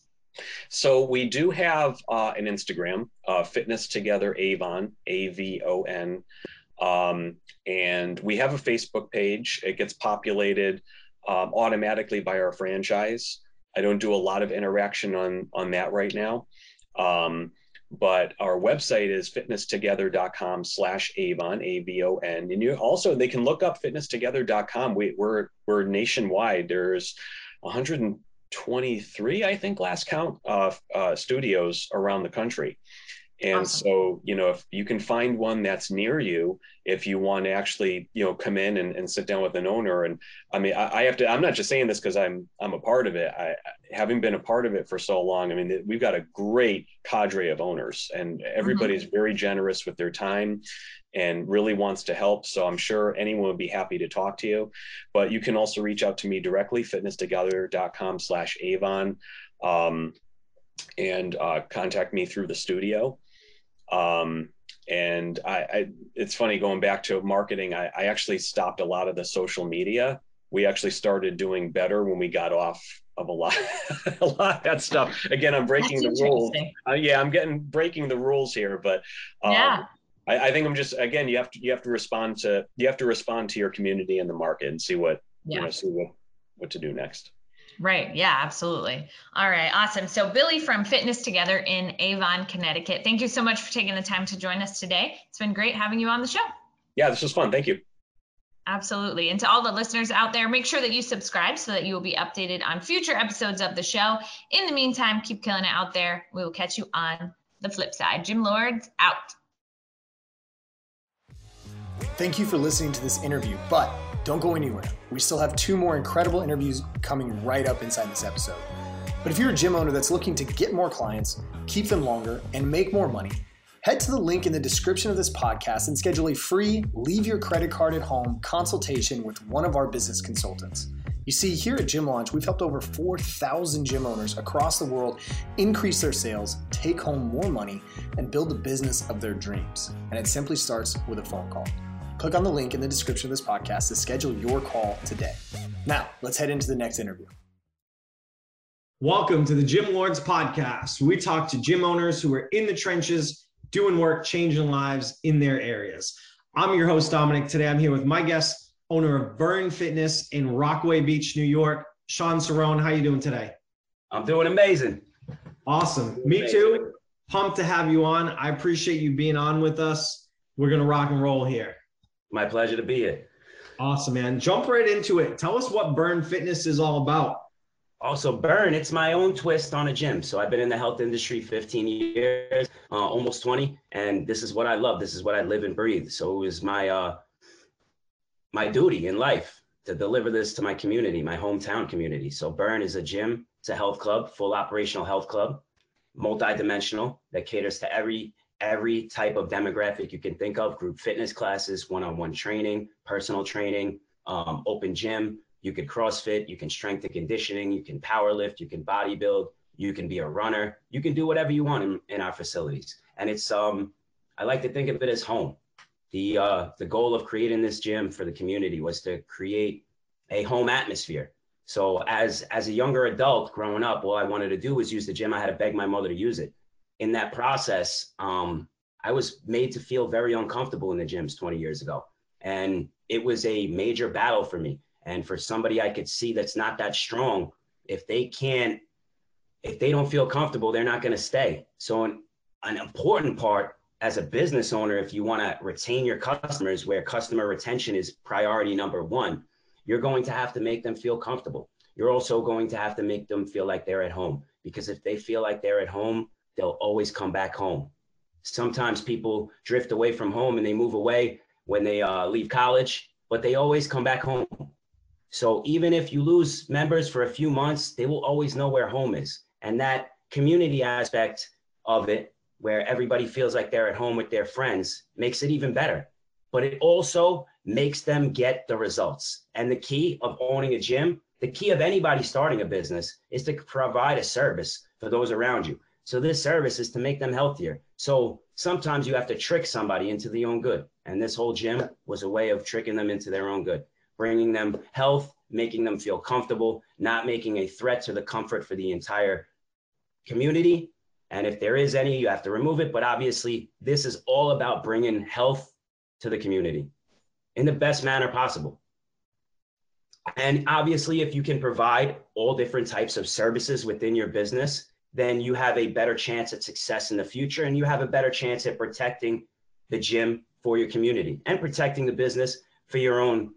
So we do have uh, an Instagram, uh, Fitness Together Avon, A V O N. Um, and we have a Facebook page. It gets populated um, automatically by our franchise. I don't do a lot of interaction on, on that right now. Um, But our website is fitnesstogether.com slash Avon, A V O N. And you also, they can look up fitness together dot com. We, we're, we're nationwide. There's one hundred twenty-three, I think, last count, uh, uh, studios around the country. And Awesome. so, you know, if you can find one that's near you, if you want to actually, you know, come in and, and sit down with an owner. And I mean, I, I have to, I'm not just saying this because I'm, I'm a part of it. I, having been a part of it for so long, I mean, we've got a great cadre of owners and everybody's mm-hmm. very generous with their time and really wants to help. So I'm sure anyone would be happy to talk to you, but you can also reach out to me directly, fitnesstogether.com slash Avon, um, and uh, contact me through the studio. Um, and I, I, it's funny going back to marketing. I, I actually stopped a lot of the social media. We actually started doing better when we got off of a lot, a lot of that stuff. Again, I'm breaking That's the rules. Uh, yeah, I'm getting breaking the rules here, but um, yeah. I, I think I'm just, again, you have to, you have to respond to, you have to respond to your community and the market and see what, yeah. you know, see what, what to do next. Right. Yeah, absolutely. All right. Awesome. So Billy from Fitness Together in Avon, Connecticut. Thank you so much for taking the time to join us today. It's been great having you on the show. Yeah, this was fun. Thank you. Absolutely. And to all the listeners out there, make sure that you subscribe so that you will be updated on future episodes of the show. In the meantime, keep killing it out there. We will catch you on the flip side. Gym Lords out. Thank you for listening to this interview, but don't go anywhere. We still have two more incredible interviews coming right up inside this episode. But if you're a gym owner that's looking to get more clients, keep them longer, and make more money, head to the link in the description of this podcast and schedule a free leave your credit card at home consultation with one of our business consultants. You see, here at Gym Launch, we've helped over four thousand gym owners across the world increase their sales, take home more money, and build the business of their dreams. And it simply starts with a phone call. Click on the link in the description of this podcast to schedule your call today. Now, let's head into the next interview. Welcome to the Gym Lords podcast, where we talk to gym owners who are in the trenches, doing work, changing lives in their areas. I'm your host, Dominic. Today, I'm here with my guest, owner of Burn Fitness in Rockaway Beach, New York, Sean Cerrone. How you doing today? I'm doing amazing. Awesome. Me amazing. Too. Pumped to have you on. I appreciate you being on with us. We're going to rock and roll here. My pleasure to be here. Awesome, man. Jump right into it. Tell us what Burn Fitness is all about. Also, Burn, it's my own twist on a gym. So I've been in the health industry fifteen years, uh, almost twenty, and this is what I love. This is what I live and breathe. So it was my uh, my duty in life to deliver this to my community, my hometown community. So Burn is a gym. It's a health club, full operational health club, multidimensional, that caters to every every type of demographic you can think of: group fitness classes, one-on-one training, personal training, um, open gym. You can CrossFit, you can strength and conditioning, you can power lift, you can bodybuild, you can be a runner, you can do whatever you want in, in our facilities. And it's, um, I like to think of it as home. The, uh, the goal of creating this gym for the community was to create a home atmosphere. So as, as a younger adult growing up, all I wanted to do was use the gym. I had to beg my mother to use it. In that process, um, I was made to feel very uncomfortable in the gyms twenty years ago. And it was a major battle for me. And for somebody I could see that's not that strong, if they can't if they don't feel comfortable, they're not going to stay. So an, an important part as a business owner, if you want to retain your customers, where customer retention is priority number one, you're going to have to make them feel comfortable. You're also going to have to make them feel like they're at home, because if they feel like they're at home, they'll always come back home. Sometimes people drift away from home and they move away when they uh, leave college, but they always come back home. So even if you lose members for a few months, they will always know where home is. And that community aspect of it, where everybody feels like they're at home with their friends, makes it even better. But it also makes them get the results. And the key of owning a gym, the key of anybody starting a business, is to provide a service for those around you. So this service is to make them healthier. So sometimes you have to trick somebody into the own good. And this whole gym was a way of tricking them into their own good, bringing them health, making them feel comfortable, not making a threat to the comfort for the entire community. And if there is any, you have to remove it. But obviously, this is all about bringing health to the community in the best manner possible. And obviously, if you can provide all different types of services within your business, then you have a better chance at success in the future, and you have a better chance at protecting the gym for your community and protecting the business for your own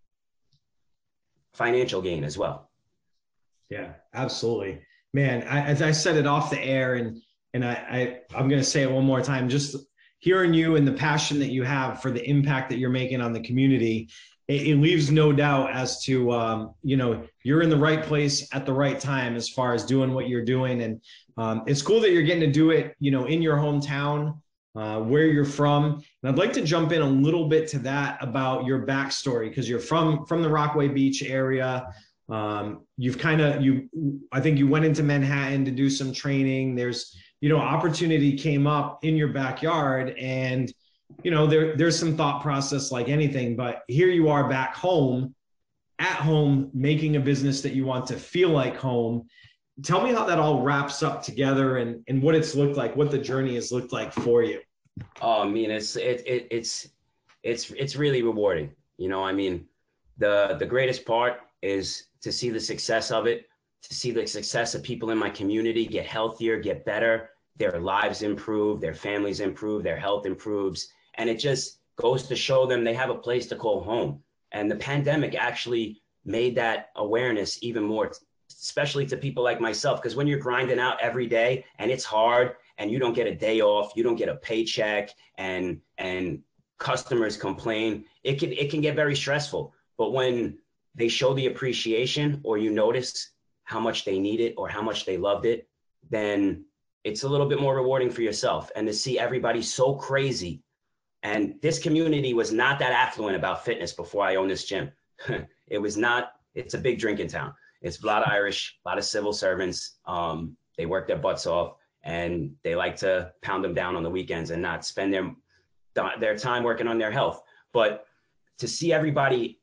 financial gain as well. Yeah, absolutely. Man, I, as I said it off the air, and and I, I I'm going to say it one more time, just hearing you and the passion that you have for the impact that you're making on the community, it, it leaves no doubt as to, um, you know, you're in the right place at the right time as far as doing what you're doing. And um, it's cool that you're getting to do it, you know, in your hometown, uh, where you're from. And I'd like to jump in a little bit to that about your backstory, because you're from from the Rockaway Beach area. Um, you've kind of, you, I think you went into Manhattan to do some training. There's, you know, opportunity came up in your backyard, and, you know, there, there's some thought process like anything, but here you are back home, at home, making a business that you want to feel like home. Tell me how that all wraps up together, and, and what it's looked like, what the journey has looked like for you. Oh, I mean, it's, it, it, it's, it's, it's really rewarding. You know, I mean, the, the greatest part is to see the success of it, to see the success of people in my community get healthier, get better, their lives improve, their families improve, their health improves. And it just goes to show them they have a place to call home. And the pandemic actually made that awareness even more, especially to people like myself, because when you're grinding out every day and it's hard and you don't get a day off, you don't get a paycheck, and, and customers complain, it can, it can get very stressful. But when they show the appreciation, or you notice how much they need it or how much they loved it, then it's a little bit more rewarding for yourself. And to see everybody so crazy. And this community was not that affluent about fitness before I owned this gym. It was not, it's a big drinking town. It's a lot of Irish, a lot of civil servants. Um, they work their butts off, and they like to pound them down on the weekends and not spend their, their time working on their health. But to see everybody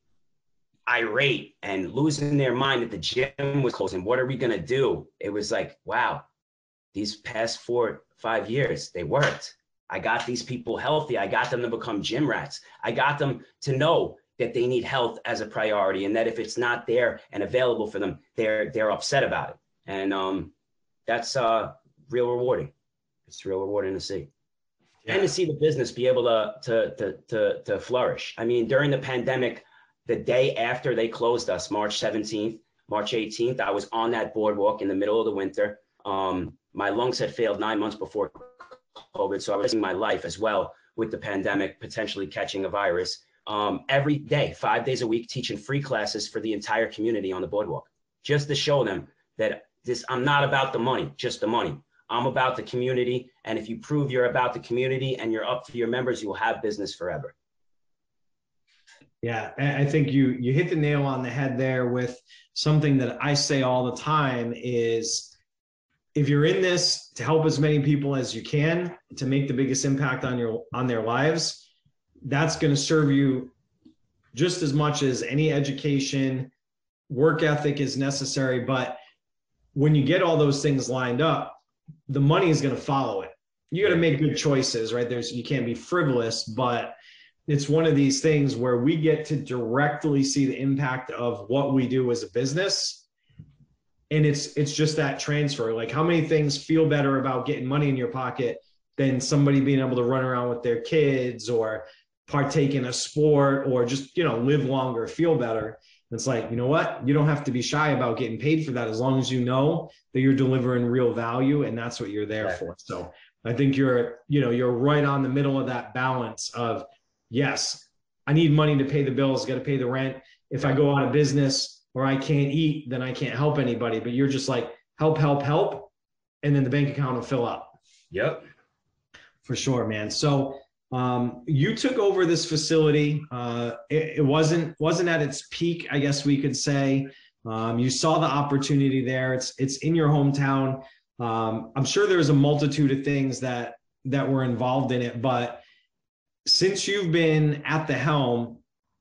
irate and losing their mind that the gym was closing, what are we going to do? It was like, wow, these past four, five years, they worked. I got these people healthy. I got them to become gym rats. I got them to know that they need health as a priority, and that if it's not there and available for them, they're, they're upset about it. And um, that's uh, real rewarding. It's real rewarding to see. Yeah. And to see the business be able to, to, to, to, to flourish. I mean, during the pandemic, the day after they closed us, March seventeenth, March eighteenth, I was on that boardwalk in the middle of the winter. Um, my lungs had failed nine months before COVID, so I was risking my life as well with the pandemic, potentially catching a virus. Um, every day, five days a week, teaching free classes for the entire community on the boardwalk, just to show them that this, I'm not about the money, just the money. I'm about the community. And if you prove you're about the community and you're up for your members, you will have business forever. Yeah, I think you you hit the nail on the head there with something that I say all the time is, if you're in this to help as many people as you can, to make the biggest impact on your on their lives, that's going to serve you just as much as any education, work ethic is necessary. But when you get all those things lined up, the money is going to follow it. You got to make good choices, right? There's, you can't be frivolous, but it's one of these things where we get to directly see the impact of what we do as a business. And it's it's just that transfer. Like, how many things feel better about getting money in your pocket than somebody being able to run around with their kids or partake in a sport or just, you know, live longer, feel better. It's like, you know what? You don't have to be shy about getting paid for that as long as you know that you're delivering real value, and that's what you're there Yeah. for. So I think you're, you know, you're right on the middle of that balance of, yes, I need money to pay the bills, got to pay the rent. If I go out of business or I can't eat, then I can't help anybody. But you're just like, help, help, help. And then the bank account will fill up. Yep. For sure, man. So um, you took over this facility. Uh, it, it wasn't wasn't at its peak, I guess we could say. Um, you saw the opportunity there. It's it's in your hometown. Um, I'm sure there's a multitude of things that that were involved in it. But since you've been at the helm,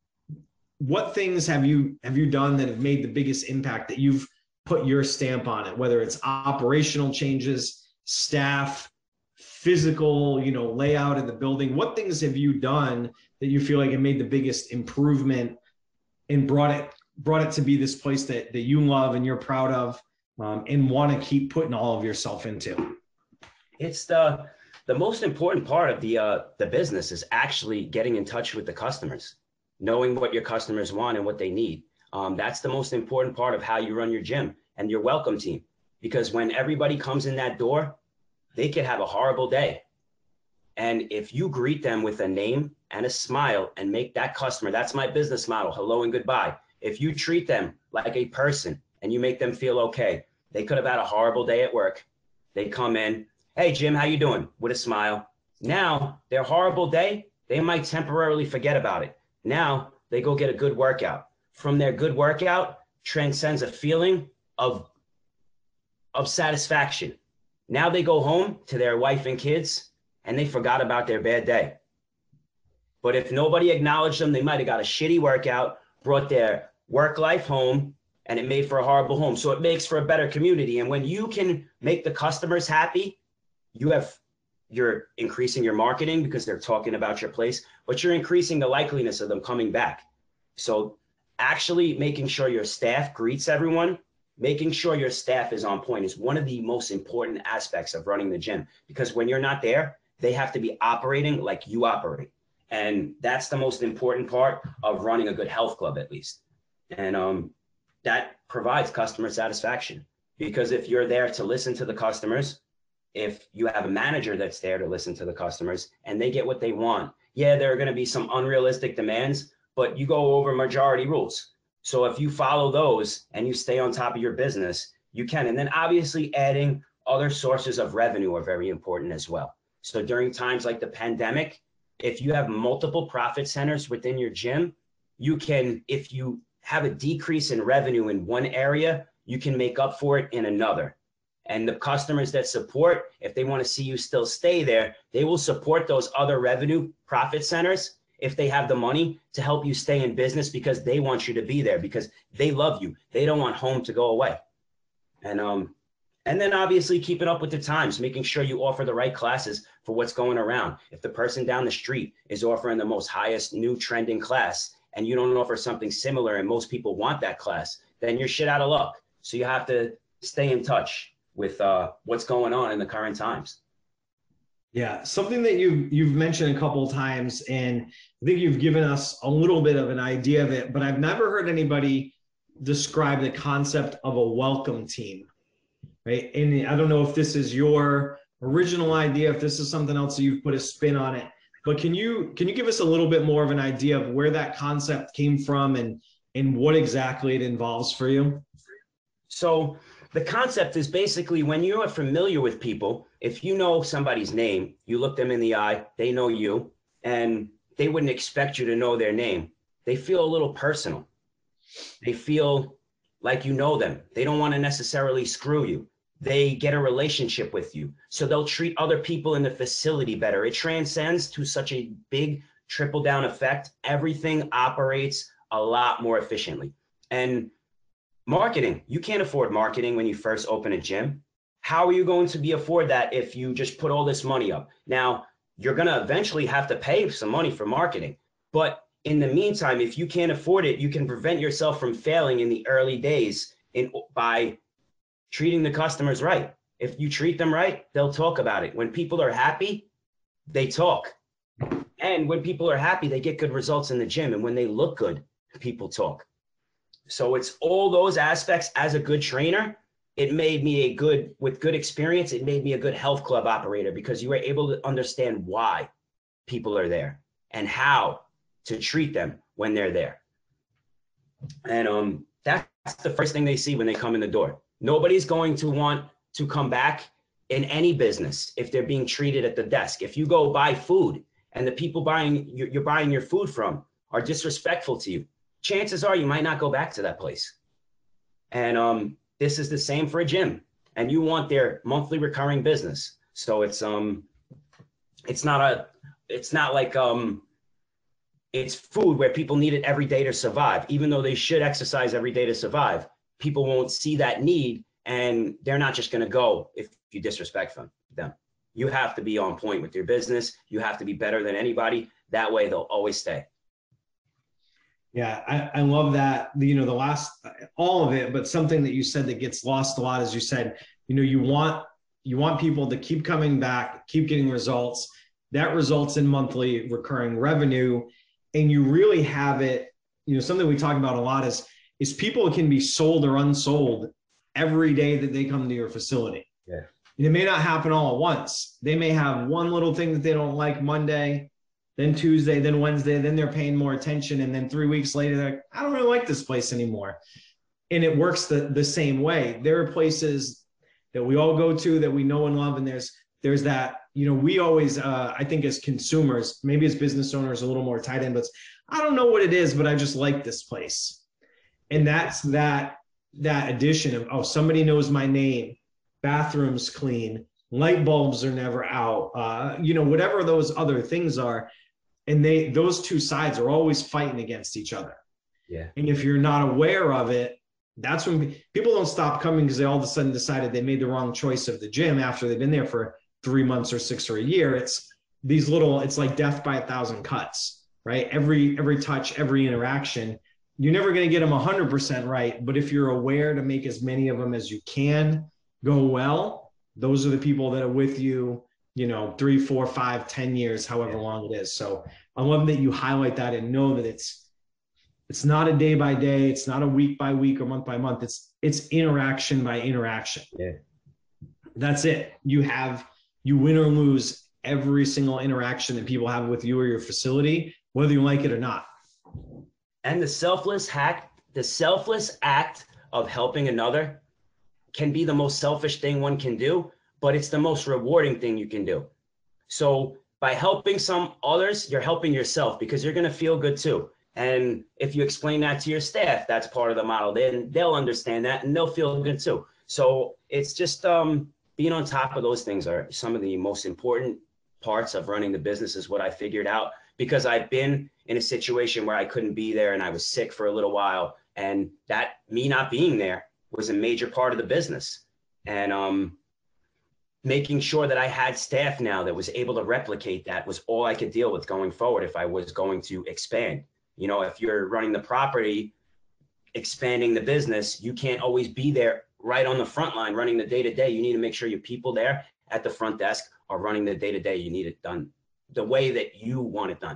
what things have you have you done that have made the biggest impact, that you've put your stamp on it, whether it's operational changes, staff, physical, you know, layout of the building? What things have you done that you feel like it made the biggest improvement and brought it brought it to be this place that that you love and you're proud of, um, and want to keep putting all of yourself into? It's the the most important part of the uh, the business is actually getting in touch with the customers, knowing what your customers want and what they need. Um, that's the most important part of how you run your gym and your welcome team. Because when everybody comes in that door, they could have a horrible day. And if you greet them with a name and a smile and make that customer, that's my business model, hello and goodbye. If you treat them like a person and you make them feel okay, they could have had a horrible day at work. They come in, hey, Jim, how you doing? With a smile. Now, their horrible day, they might temporarily forget about it. Now, they go get a good workout. From their good workout transcends a feeling of, of satisfaction. Now they go home to their wife and kids, and they forgot about their bad day. But if nobody acknowledged them, they might have got a shitty workout, brought their work life home, and it made for a horrible home. So it makes for a better community. And when you can make the customers happy, you have, you're increasing your marketing because they're talking about your place, but you're increasing the likeliness of them coming back. So actually making sure your staff greets everyone, making sure your staff is on point is one of the most important aspects of running the gym, because when you're not there, they have to be operating like you operate. And that's the most important part of running a good health club, at least. And um, that provides customer satisfaction, because if you're there to listen to the customers, if you have a manager that's there to listen to the customers and they get what they want, yeah, there are going to be some unrealistic demands, but you go over majority rules. So if you follow those and you stay on top of your business, you can. And then obviously adding other sources of revenue are very important as well. So during times like the pandemic, if you have multiple profit centers within your gym, you can, if you have a decrease in revenue in one area, you can make up for it in another. And the customers that support, if they want to see you still stay there, they will support those other revenue profit centers if they have the money to help you stay in business, because they want you to be there, because they love you. They don't want home to go away. And um, and then obviously keeping up with the times, making sure you offer the right classes for what's going around. If the person down the street is offering the most highest new trending class and you don't offer something similar and most people want that class, then you're shit out of luck. So you have to stay in touch with uh, what's going on in the current times. Yeah, something that you've you've mentioned a couple of times, and I think you've given us a little bit of an idea of it, but I've never heard anybody describe the concept of a welcome team, right? And I don't know if this is your original idea, if this is something else that you've put a spin on it, but can you can you give us a little bit more of an idea of where that concept came from and and what exactly it involves for you? So the concept is basically when you are familiar with people, if you know somebody's name, you look them in the eye, they know you, and they wouldn't expect you to know their name. They feel a little personal. They feel like you know them. They don't want to necessarily screw you. They get a relationship with you. So they'll treat other people in the facility better. It transcends to such a big trickle down effect. Everything operates a lot more efficiently. And marketing, you can't afford marketing when you first open a gym. How are you going to be afford that if you just put all this money up? Now, you're going to eventually have to pay some money for marketing. But in the meantime, if you can't afford it, you can prevent yourself from failing in the early days in, by treating the customers right. If you treat them right, they'll talk about it. When people are happy, they talk. And when people are happy, they get good results in the gym. And when they look good, people talk. So it's all those aspects. As a good trainer, it made me a good, with good experience, it made me a good health club operator, because you were able to understand why people are there and how to treat them when they're there. And um, that's the first thing they see when they come in the door. Nobody's going to want to come back in any business if they're being treated at the desk. If you go buy food and the people buying you're buying your food from are disrespectful to you, chances are you might not go back to that place. And um, this is the same for a gym, and you want their monthly recurring business. So it's um, it's not a, it's not like um, it's food where people need it every day to survive. Even though they should exercise every day to survive, people won't see that need, and they're not just going to go if you disrespect them. them. You have to be on point with your business. You have to be better than anybody. That way they'll always stay. Yeah, I, I love that. You know, the last, all of it, but something that you said that gets lost a lot is you said, you know, you want, you want people to keep coming back, keep getting results. That results in monthly recurring revenue. And you really have it, you know, something we talk about a lot is, is people can be sold or unsold every day that they come to your facility. Yeah. And it may not happen all at once. They may have one little thing that they don't like Monday, then Tuesday, then Wednesday, then they're paying more attention. And then three weeks later, they're like, I don't really like this place anymore. And it works the, the same way. There are places that we all go to that we know and love. And there's, there's that, you know, we always, uh, I think as consumers, maybe as business owners, a little more tight end, but I don't know what it is, but I just like this place. And that's that, that addition of, oh, somebody knows my name, bathrooms clean, light bulbs are never out, uh, you know, whatever those other things are. And they, those two sides are always fighting against each other. Yeah. And if you're not aware of it, that's when people don't stop coming because they all of a sudden decided they made the wrong choice of the gym after they've been there for three months or six or a year. It's these little, it's like death by a thousand cuts, right? Every, every touch, every interaction, you're never going to get them one hundred percent right. But if you're aware to make as many of them as you can go well, those are the people that are with you, you know, three, four, five, ten years, however long it is. So I love that you highlight that and know that it's, it's not a day by day. It's not a week by week or month by month. It's, it's interaction by interaction. Yeah. That's it. You have, you win or lose every single interaction that people have with you or your facility, whether you like it or not. And the selfless hack, the selfless act of helping another can be the most selfish thing one can do, but it's the most rewarding thing you can do. So by helping some others, you're helping yourself because you're going to feel good too. And if you explain that to your staff, that's part of the model. Then they'll understand that and they'll feel good too. So it's just um, being on top of those things are some of the most important parts of running the business is what I figured out, because I've been in a situation where I couldn't be there and I was sick for a little while. And that me not being there was a major part of the business. And um, making sure that I had staff now that was able to replicate that was all I could deal with going forward if I was going to expand. You know, if you're running the property, expanding the business, you can't always be there right on the front line running the day-to-day. You need to make sure your people there at the front desk are running the day-to-day. You need it done the way that you want it done.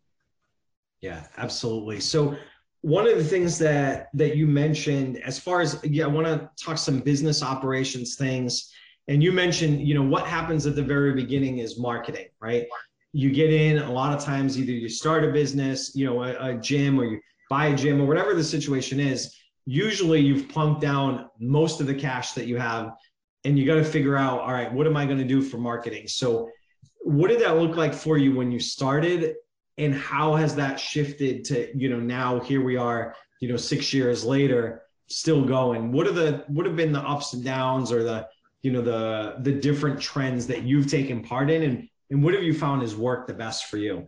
Yeah, absolutely. So one of the things that that you mentioned as far as, yeah, I want to talk some business operations things. And you mentioned, you know, what happens at the very beginning is marketing, right? You get in a lot of times, either you start a business, you know, a, a gym, or you buy a gym, or whatever the situation is. Usually you've plunked down most of the cash that you have and you got to figure out, all right, what am I going to do for marketing? So what did that look like for you when you started, and how has that shifted to, you know, now here we are, you know, six years later, still going? What are the, what have been the ups and downs, or the, you know, the, the different trends that you've taken part in, and, and what have you found has worked the best for you?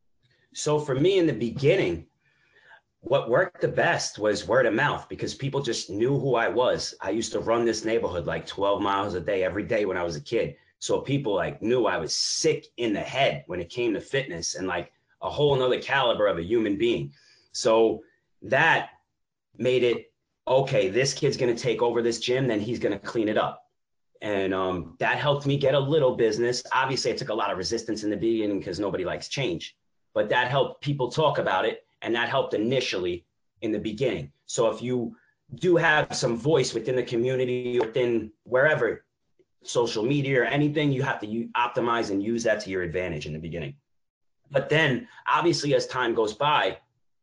So for me in the beginning, what worked the best was word of mouth, because people just knew who I was. I used to run this neighborhood like twelve miles a day, every day when I was a kid. So people like knew I was sick in the head when it came to fitness, and like a whole nother caliber of a human being. So that made it okay, this kid's going to take over this gym, then he's going to clean it up. And um, that helped me get a little business. Obviously, it took a lot of resistance in the beginning because nobody likes change, but that helped people talk about it. And that helped initially in the beginning. So if you do have some voice within the community, within wherever, social media or anything, you have to u- optimize and use that to your advantage in the beginning. But then obviously as time goes by,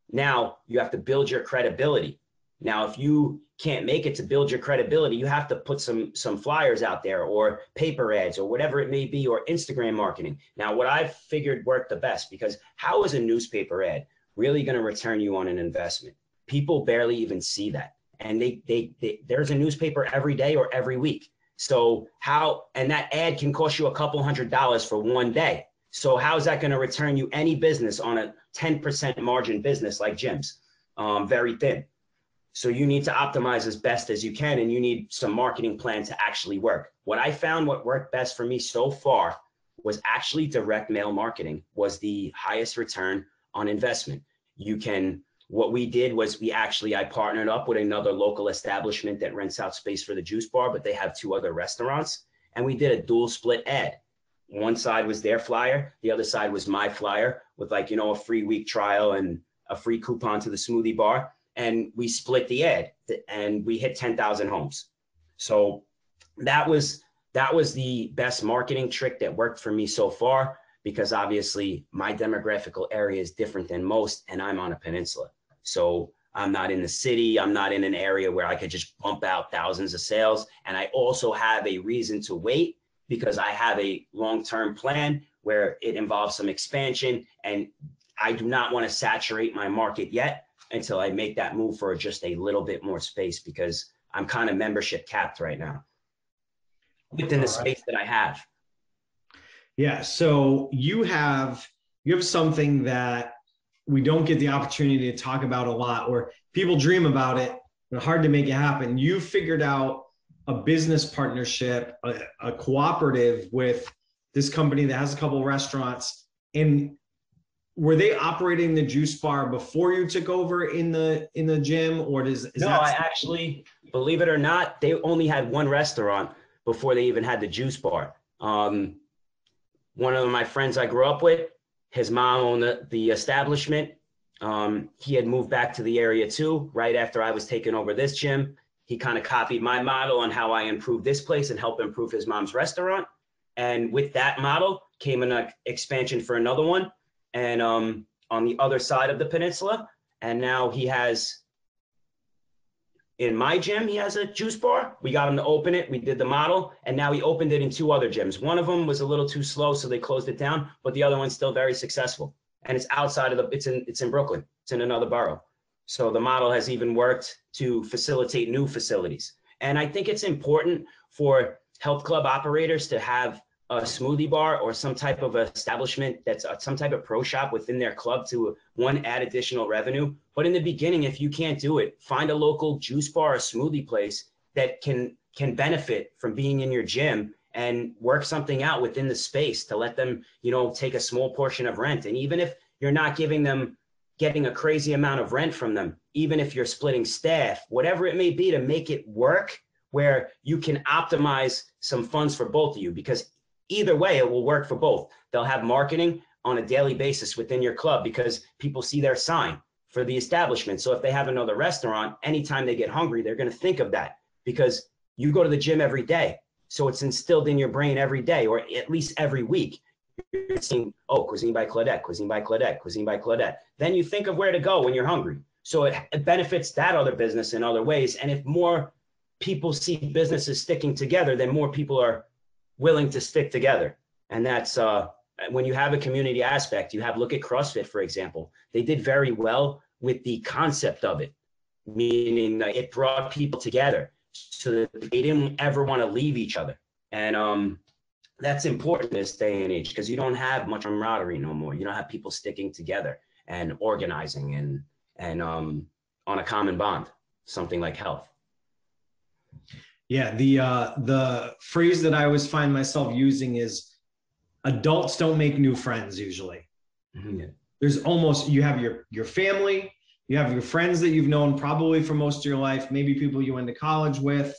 now you have to build your credibility. Now, if you can't make it to build your credibility, you have to put some some flyers out there or paper ads or whatever it may be, or Instagram marketing. Now, what I've figured worked the best, because how is a newspaper ad really going to return you on an investment? People barely even see that. And they, they, they there's a newspaper every day or every week. So how, and that ad can cost you a couple hundred dollars for one day. So how is that going to return you any business on a ten percent margin business like gyms? Um, very thin. So you need to optimize as best as you can, and you need some marketing plan to actually work. What I found what worked best for me so far was actually direct mail marketing was the highest return on investment. You can, what we did was we actually, I partnered up with another local establishment that rents out space for the juice bar, but they have two other restaurants. And we did a dual split ad. One side was their flyer. The other side was my flyer with, like, you know, a free week trial and a free coupon to the smoothie bar. And we split the ad and we hit ten thousand homes. So that was, that was the best marketing trick that worked for me so far, because obviously my demographical area is different than most, and I'm on a peninsula. So I'm not in the city. I'm not in an area where I could just bump out thousands of sales. And I also have a reason to wait, because I have a long-term plan where it involves some expansion, and I do not want to saturate my market yet until I make that move for just a little bit more space, because I'm kind of membership capped right now within the space that I have. Yeah. So you have, you have something that we don't get the opportunity to talk about a lot, or people dream about it, but hard to make it happen. You figured out a business partnership, a, a cooperative with this company that has a couple of restaurants. And were they operating the juice bar before you took over in the in the gym, or does is no? that- I actually, believe it or not, they only had one restaurant before they even had the juice bar. Um, one of my friends I grew up with, his mom owned the, the establishment. Um, he had moved back to the area too, right after I was taking over this gym. He kind of copied my model on how I improved this place and helped improve his mom's restaurant. And with that model came an expansion for another one, and um, on the other side of the peninsula. And now he has, in my gym, he has a juice bar. We got him to open it. We did the model, and now he opened it in two other gyms. One of them was a little too slow, so they closed it down, but the other one's still very successful. And it's outside of the, it's in, it's in Brooklyn. It's in another borough. So the model has even worked to facilitate new facilities. And I think it's important for health club operators to have a smoothie bar or some type of establishment that's a, some type of pro shop within their club to, one, add additional revenue. But in the beginning, if you can't do it, find a local juice bar or smoothie place that can can benefit from being in your gym, and work something out within the space to let them, you know, take a small portion of rent. And even if you're not giving them, getting a crazy amount of rent from them, even if you're splitting staff, whatever it may be, to make it work where you can optimize some funds for both of you, because either way, it will work for both. They'll have marketing on a daily basis within your club because people see their sign for the establishment. So if they have another restaurant, anytime they get hungry, they're going to think of that, because you go to the gym every day. So it's instilled in your brain every day, or at least every week. You're seeing, oh, Cuisine by Claudette, Cuisine by Claudette, Cuisine by Claudette. Then you think of where to go when you're hungry. So it, it benefits that other business in other ways. And if more people see businesses sticking together, then more people are willing to stick together. And that's uh, when you have a community aspect. You have, look at CrossFit, for example. They did very well with the concept of it, meaning that it brought people together so that they didn't ever want to leave each other. And um, that's important in this day and age, because you don't have much camaraderie no more. You don't have people sticking together and organizing and and um, on a common bond, something like health. Yeah, the uh, the phrase that I always find myself using is, adults don't make new friends usually. Mm-hmm. There's almost, you have your your family, You have your friends that you've known probably for most of your life, maybe people you went to college with,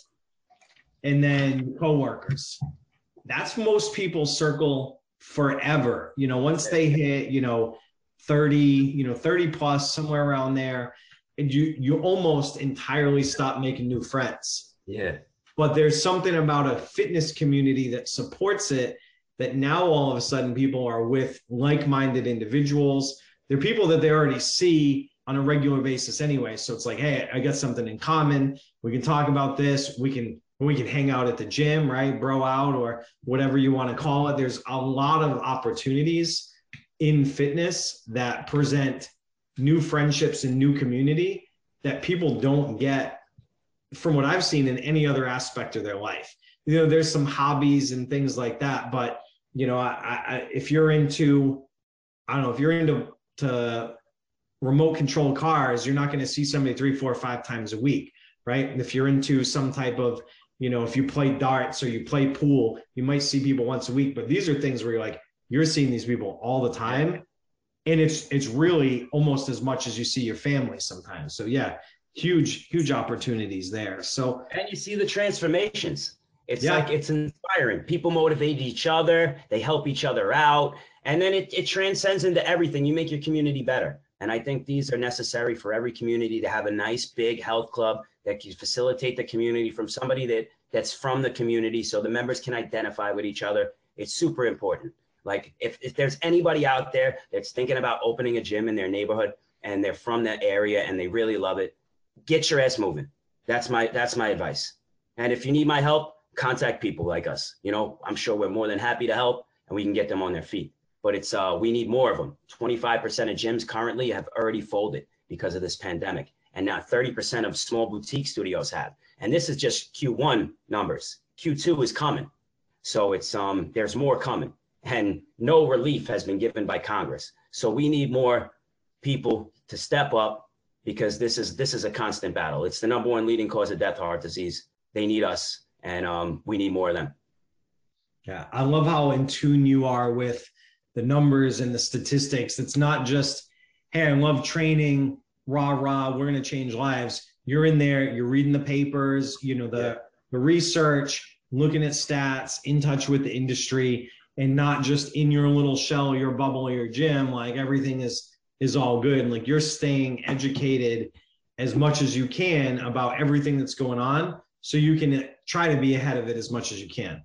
and then coworkers. That's most people's circle forever. You know, once they hit, you know, thirty, you know, thirty plus, somewhere around there, and you you almost entirely stop making new friends. Yeah. But there's something about a fitness community that supports it, that now all of a sudden people are with like-minded individuals. They're people that they already see on a regular basis anyway. So it's like, hey, I got something in common. We can talk about this. We can we can hang out at the gym, right? Bro out, or whatever you want to call it. There's a lot of opportunities in fitness that present new friendships and new community that people don't get, from what I've seen, in any other aspect of their life. You know, there's some hobbies and things like that, but you know, I, I, if you're into, I don't know, if you're into to remote control cars, you're not going to see somebody three, four, five times a week, right? And if you're into some type of, you know, if you play darts or you play pool, you might see people once a week. But these are things where you're like, you're seeing these people all the time, and it's it's really almost as much as you see your family sometimes. So yeah, huge huge opportunities there. So and you see the transformations. It's yeah. like, it's inspiring. People motivate each other. They help each other out. And then it, it transcends into everything. You make your community better. And I think these are necessary for every community, to have a nice, big health club that can facilitate the community from somebody that that's from the community, so the members can identify with each other. It's super important. Like if, if there's anybody out there that's thinking about opening a gym in their neighborhood and they're from that area and they really love it, get your ass moving. That's my, that's my advice. And if you need my help, contact people like us. You know, I'm sure we're more than happy to help, and we can get them on their feet. But it's uh, we need more of them. twenty-five percent of gyms currently have already folded because of this pandemic. And now thirty percent of small boutique studios have. And this is just Q one numbers. Q two is coming. So it's um there's more coming. And no relief has been given by Congress. So we need more people to step up, because this is this is a constant battle. It's the number one leading cause of death, heart disease. They need us, and um, we need more of them. Yeah, I love how in tune you are with the numbers and the statistics. It's not just, hey, I love training, rah, rah, we're going to change lives. You're in there, you're reading the papers, you know, the, yeah. the research, looking at stats, in touch with the industry, and not just in your little shell, your bubble, your gym. Like everything is, is all good. And like you're staying educated as much as you can about everything that's going on, so you can try to be ahead of it as much as you can.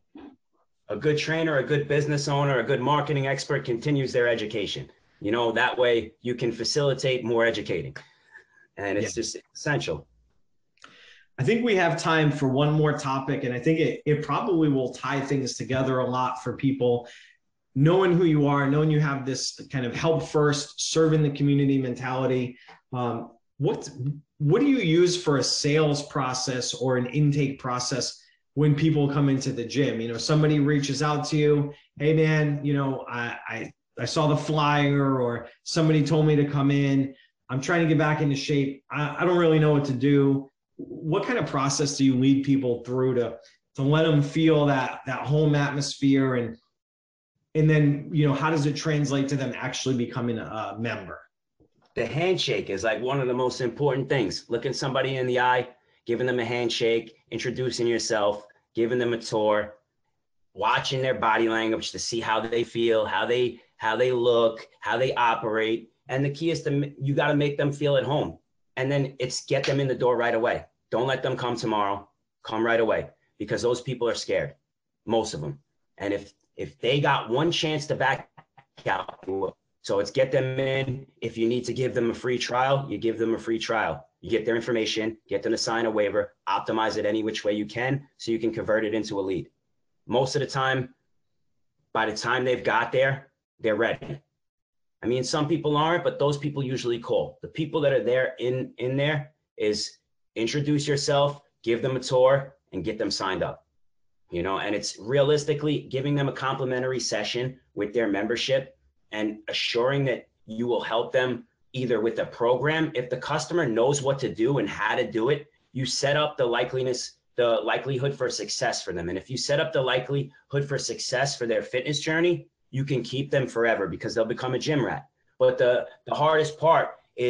A good trainer, a good business owner, a good marketing expert continues their education. You know, that way you can facilitate more educating. And it's yeah. just essential. I think we have time for one more topic, and I think it, it probably will tie things together a lot for people. Knowing who you are, knowing you have this kind of help first, serving the community mentality. Um, what, what do you use for a sales process or an intake process when people come into the gym? You know, somebody reaches out to you, hey man, you know, I, I, I saw the flyer, or somebody told me to come in. I'm trying to get back into shape. I, I don't really know what to do. What kind of process do you lead people through to, to let them feel that, that home atmosphere? And, and then, you know, how does it translate to them actually becoming a member? The handshake is like one of the most important things. Looking somebody in the eye, giving them a handshake, introducing yourself, giving them a tour, watching their body language to see how they feel, how they, how they look, how they operate. And the key is to, you got to make them feel at home. And then it's get them in the door right away. Don't let them come tomorrow, come right away, because those people are scared, most of them. And if, if they got one chance to back out, so it's get them in. If you need to give them a free trial, you give them a free trial. You get their information, get them to sign a waiver, optimize it any which way you can, so you can convert it into a lead. Most of the time, by the time they've got there, they're ready. I mean, some people aren't, but those people usually call. The people that are there in, in there is introduce yourself, give them a tour, and get them signed up. You know, and it's realistically giving them a complimentary session with their membership and assuring that you will help them either with a program. If the customer knows what to do and how to do it, you set up the likeliness, the likelihood for success for them. And if you set up the likelihood for success for their fitness journey, you can keep them forever, because they'll become a gym rat. But the, the hardest part is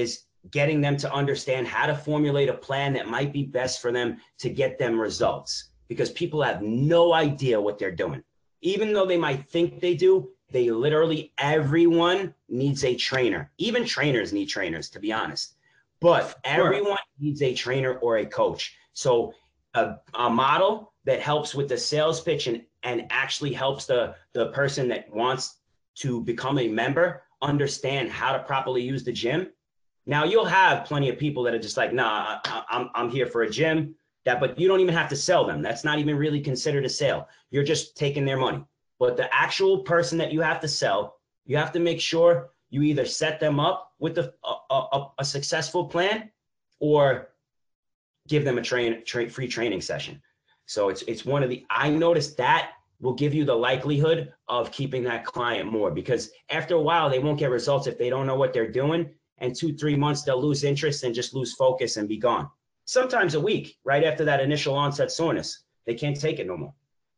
getting them to understand how to formulate a plan that might be best for them to get them results, because people have no idea what they're doing. Even though they might think they do, they literally, everyone needs a trainer. Even trainers need trainers, to be honest. But everyone needs a trainer or a coach. So a, a model that helps with the sales pitch and, and actually helps the, the person that wants to become a member understand how to properly use the gym. Now, you'll have plenty of people that are just like, nah, I, I'm, I'm here for a gym. That, but you don't even have to sell them. That's not even really considered a sale. You're just taking their money. But the actual person that you have to sell, you have to make sure you either set them up with a, a, a, a successful plan or give them a train, tra- free training session. So it's it's one of the, I noticed that will give you the likelihood of keeping that client more, because after a while, they won't get results if they don't know what they're doing. And two, three months, they'll lose interest and just lose focus and be gone. Sometimes a week, right after that initial onset soreness, they can't take it no more.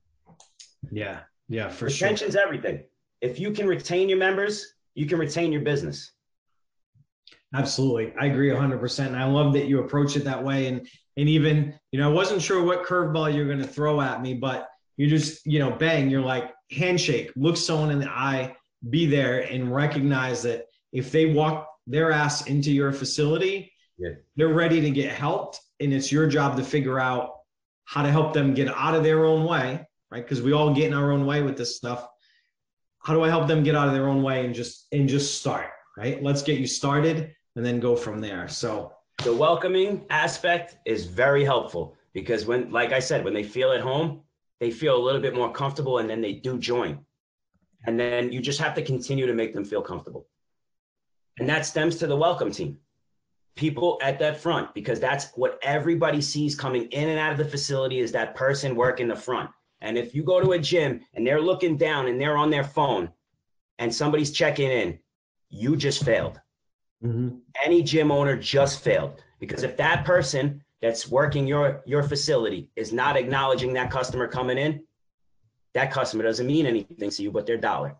Yeah, yeah, for sure. Retention's everything. If you can retain your members, you can retain your business. Absolutely. I agree one hundred percent. And I love that you approach it that way. And and even, you know, I wasn't sure what curveball you're going to throw at me, but you just, you know, bang, you're like, handshake, look someone in the eye, be there, and recognize that if they walk their ass into your facility, yeah, they're ready to get helped. And it's your job to figure out how to help them get out of their own way, right? Because we all get in our own way with this stuff. How do I help them get out of their own way and just and just start, right? Let's get you started and then go from there. So the welcoming aspect is very helpful, because when, like I said, when they feel at home, they feel a little bit more comfortable, and then they do join. And then you just have to continue to make them feel comfortable. And that stems to the welcome team. People at that front, because that's what everybody sees coming in and out of the facility, is that person working the front. And if you go to a gym and they're looking down and they're on their phone and somebody's checking in, you just failed. Mm-hmm. Any gym owner just failed, because if that person that's working your, your facility is not acknowledging that customer coming in, that customer doesn't mean anything to you but their dollar.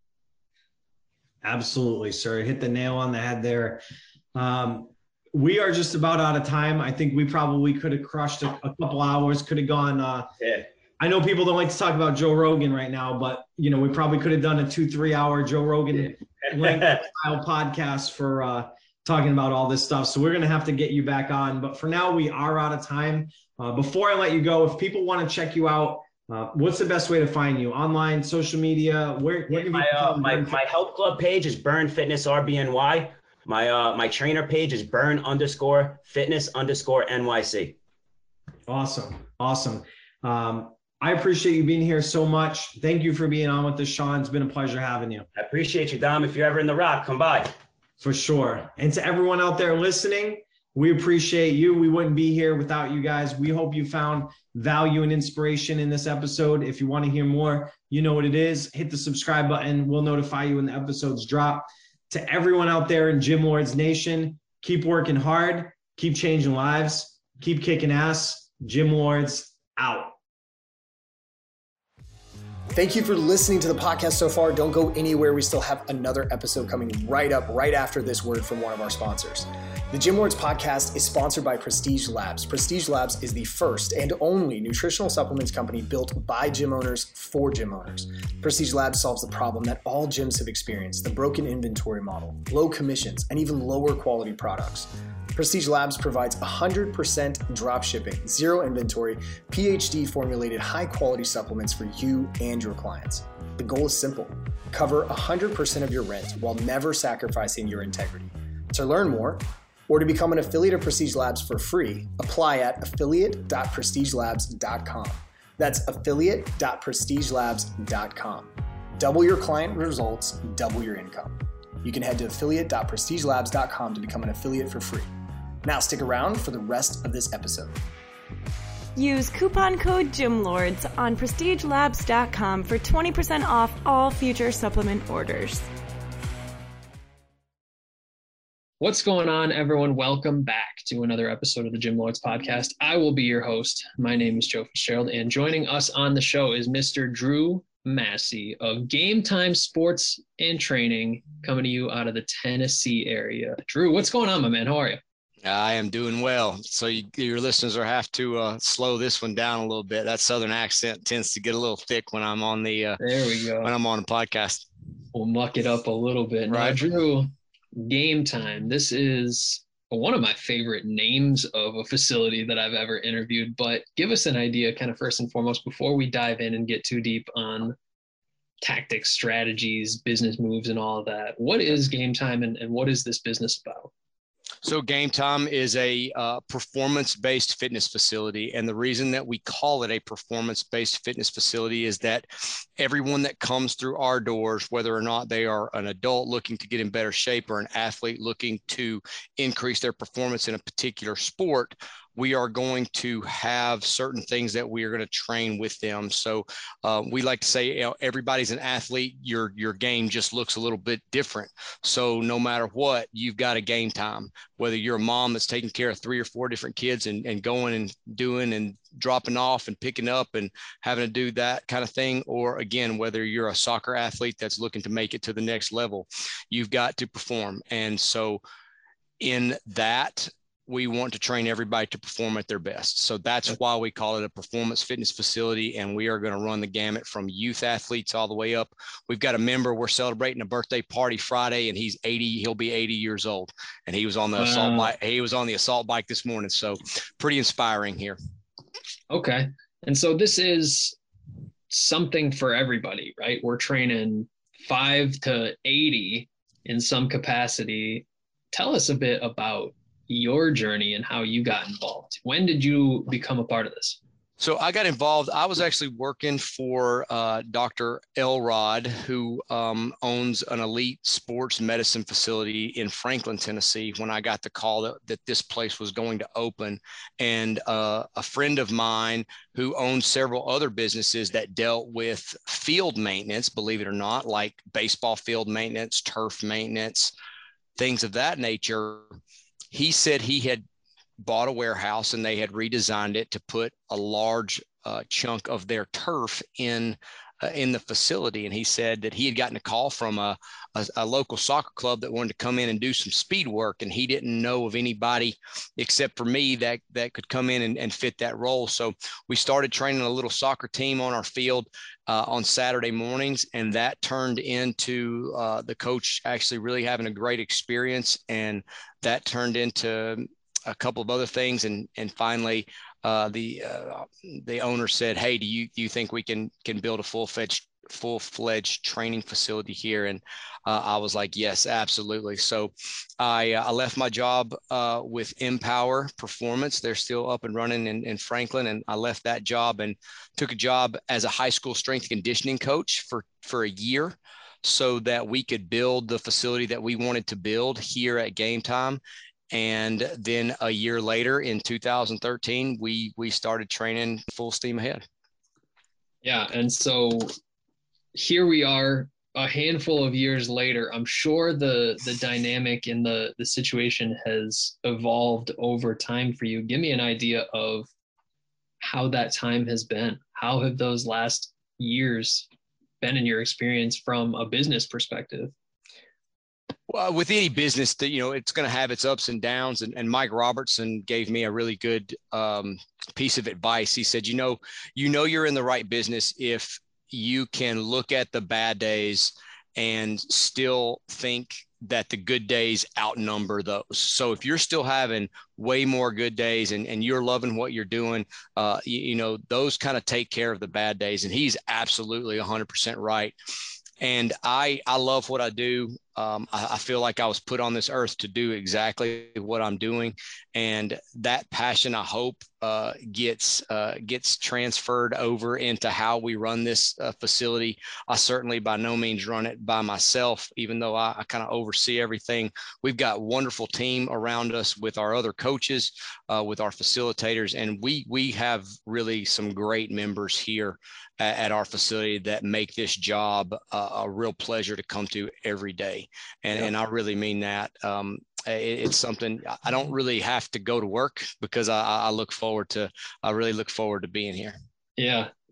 Absolutely, sir. Hit the nail on the head there. Um, we are just about out of time. I think we probably could have crushed a, a couple hours, could have gone. Uh, yeah. I know people don't like to talk about Joe Rogan right now, but you know, we probably could have done a two, three hour Joe Rogan yeah. length style podcast for uh, talking about all this stuff. So we're going to have to get you back on, but for now we are out of time. Uh, before I let you go, if people want to check you out, uh, what's the best way to find you? Online, social media? Where, where yeah, my, uh, my, my Health Club page is Burn Fitness R B N Y. My, uh, my trainer page is Burn underscore fitness underscore N Y C. Awesome. Awesome. Um, I appreciate you being here so much. Thank you for being on with us, Sean. It's been a pleasure having you. I appreciate you, Dom. If you're ever in the Rock, come by. For sure. And to everyone out there listening, we appreciate you. We wouldn't be here without you guys. We hope you found value and inspiration in this episode. If you want to hear more, you know what it is. Hit the subscribe button. We'll notify you when the episodes drop. To everyone out there in Gym Lords Nation, keep working hard, keep changing lives, keep kicking ass. Gym Lords out. Thank you for listening to the podcast so far. Don't go anywhere. We still have another episode coming right up, right after this word from one of our sponsors. The Gym Lords podcast is sponsored by Prestige Labs. Prestige Labs is the first and only nutritional supplements company built by gym owners for gym owners. Prestige Labs solves the problem that all gyms have experienced: the broken inventory model, low commissions, and even lower quality products. Prestige Labs provides one hundred percent drop shipping, zero inventory, P H D formulated high quality supplements for you and your clients. The goal is simple: cover one hundred percent of your rent while never sacrificing your integrity. To learn more, or to become an affiliate of Prestige Labs for free, apply at affiliate dot prestige labs dot com. That's affiliate dot prestige labs dot com. Double your client results, double your income. You can head to affiliate dot prestige labs dot com to become an affiliate for free. Now stick around for the rest of this episode. Use coupon code GYMLORDS on prestige labs dot com for twenty percent off all future supplement orders. What's going on, everyone? Welcome back to another episode of the Gym Lords podcast. I will be your host. My name is Joe Fitzgerald, and joining us on the show is Mister Drew Massey of Game Time Sports and Training, coming to you out of the Tennessee area. Drew, what's going on, my man? How are you? I am doing well. So you, your listeners will have to uh, slow this one down a little bit. That Southern accent tends to get a little thick when I'm on the uh, there we go. when I'm on the podcast. We'll muck it up a little bit. Now, right. Drew, Game Time. This is one of my favorite names of a facility that I've ever interviewed, but give us an idea kind of first and foremost before we dive in and get too deep on tactics, strategies, business moves, and all of that. What is Game Time and, and what is this business about? So Game Time is a uh, performance-based fitness facility. And the reason that we call it a performance-based fitness facility is that everyone that comes through our doors, whether or not they are an adult looking to get in better shape or an athlete looking to increase their performance in a particular sport, we are going to have certain things that we are going to train with them. So uh, we like to say, you know, everybody's an athlete. Your your game just looks a little bit different. So no matter what, you've got a game time. Whether you're a mom that's taking care of three or four different kids and, and going and doing and dropping off and picking up and having to do that kind of thing, or again, whether you're a soccer athlete that's looking to make it to the next level, you've got to perform. And so in that, we want to train everybody to perform at their best. So that's why we call it a performance fitness facility. And we are going to run the gamut from youth athletes all the way up. We've got a member, we're celebrating a birthday party Friday, and he's eighty, he'll be eighty years old. And he was on the wow. assault bike. He was on the assault bike this morning. So pretty inspiring here. Okay. And so this is something for everybody, right? We're training five to eighty in some capacity. Tell us a bit about your journey and how you got involved. When did you become a part of this? So I got involved. I was actually working for uh, Doctor Elrod, who um, owns an elite sports medicine facility in Franklin, Tennessee, when I got the call that, that this place was going to open. And uh, a friend of mine who owned several other businesses that dealt with field maintenance, believe it or not, like baseball field maintenance, turf maintenance, things of that nature. He said he had bought a warehouse and they had redesigned it to put a large uh, chunk of their turf in uh, in the facility. And he said that he had gotten a call from a, a, a local soccer club that wanted to come in and do some speed work. And he didn't know of anybody except for me that, that could come in and, and fit that role. So we started training a little soccer team on our field uh, on Saturday mornings. And that turned into uh, the coach actually really having a great experience. And that turned into a couple of other things. And, and finally, uh, the, uh, the owner said, "Hey, do you, do you think we can, can build a full-fledged, full-fledged training facility here?" And uh, I was like, "Yes, absolutely." So I, uh, I left my job uh, with Empower Performance. They're still up and running in, in Franklin. And I left that job and took a job as a high school strength and conditioning coach for, for a year, so that we could build the facility that we wanted to build here at Game Time. And then a year later in two thousand thirteen, we, we started training full steam ahead. Yeah. And so here we are a handful of years later. I'm sure the, the dynamic in the, the situation has evolved over time for you. Give me an idea of how that time has been. How have those last years been in your experience from a business perspective? Well, with any business, that you know, it's going to have its ups and downs. And, and Mike Robertson gave me a really good um, piece of advice. He said, you know, you know, you're in the right business if you can look at the bad days and still think that the good days outnumber those. So if you're still having way more good days and, and you're loving what you're doing, uh, you, you know, those kind of take care of the bad days. And he's absolutely one hundred percent right. And I, I love what I do. Um, I, I feel like I was put on this earth to do exactly what I'm doing. And that passion, I hope, uh, gets uh, gets transferred over into how we run this uh, facility. I certainly by no means run it by myself, even though I, I kind of oversee everything. We've got a wonderful team around us with our other coaches, uh, with our facilitators, and we we have really some great members here at, at our facility that make this job uh, a real pleasure to come to every day. And, yeah. and I really mean that. Um, it, it's something I don't really have to go to work because I, I look forward to, I really look forward to being here. Yeah.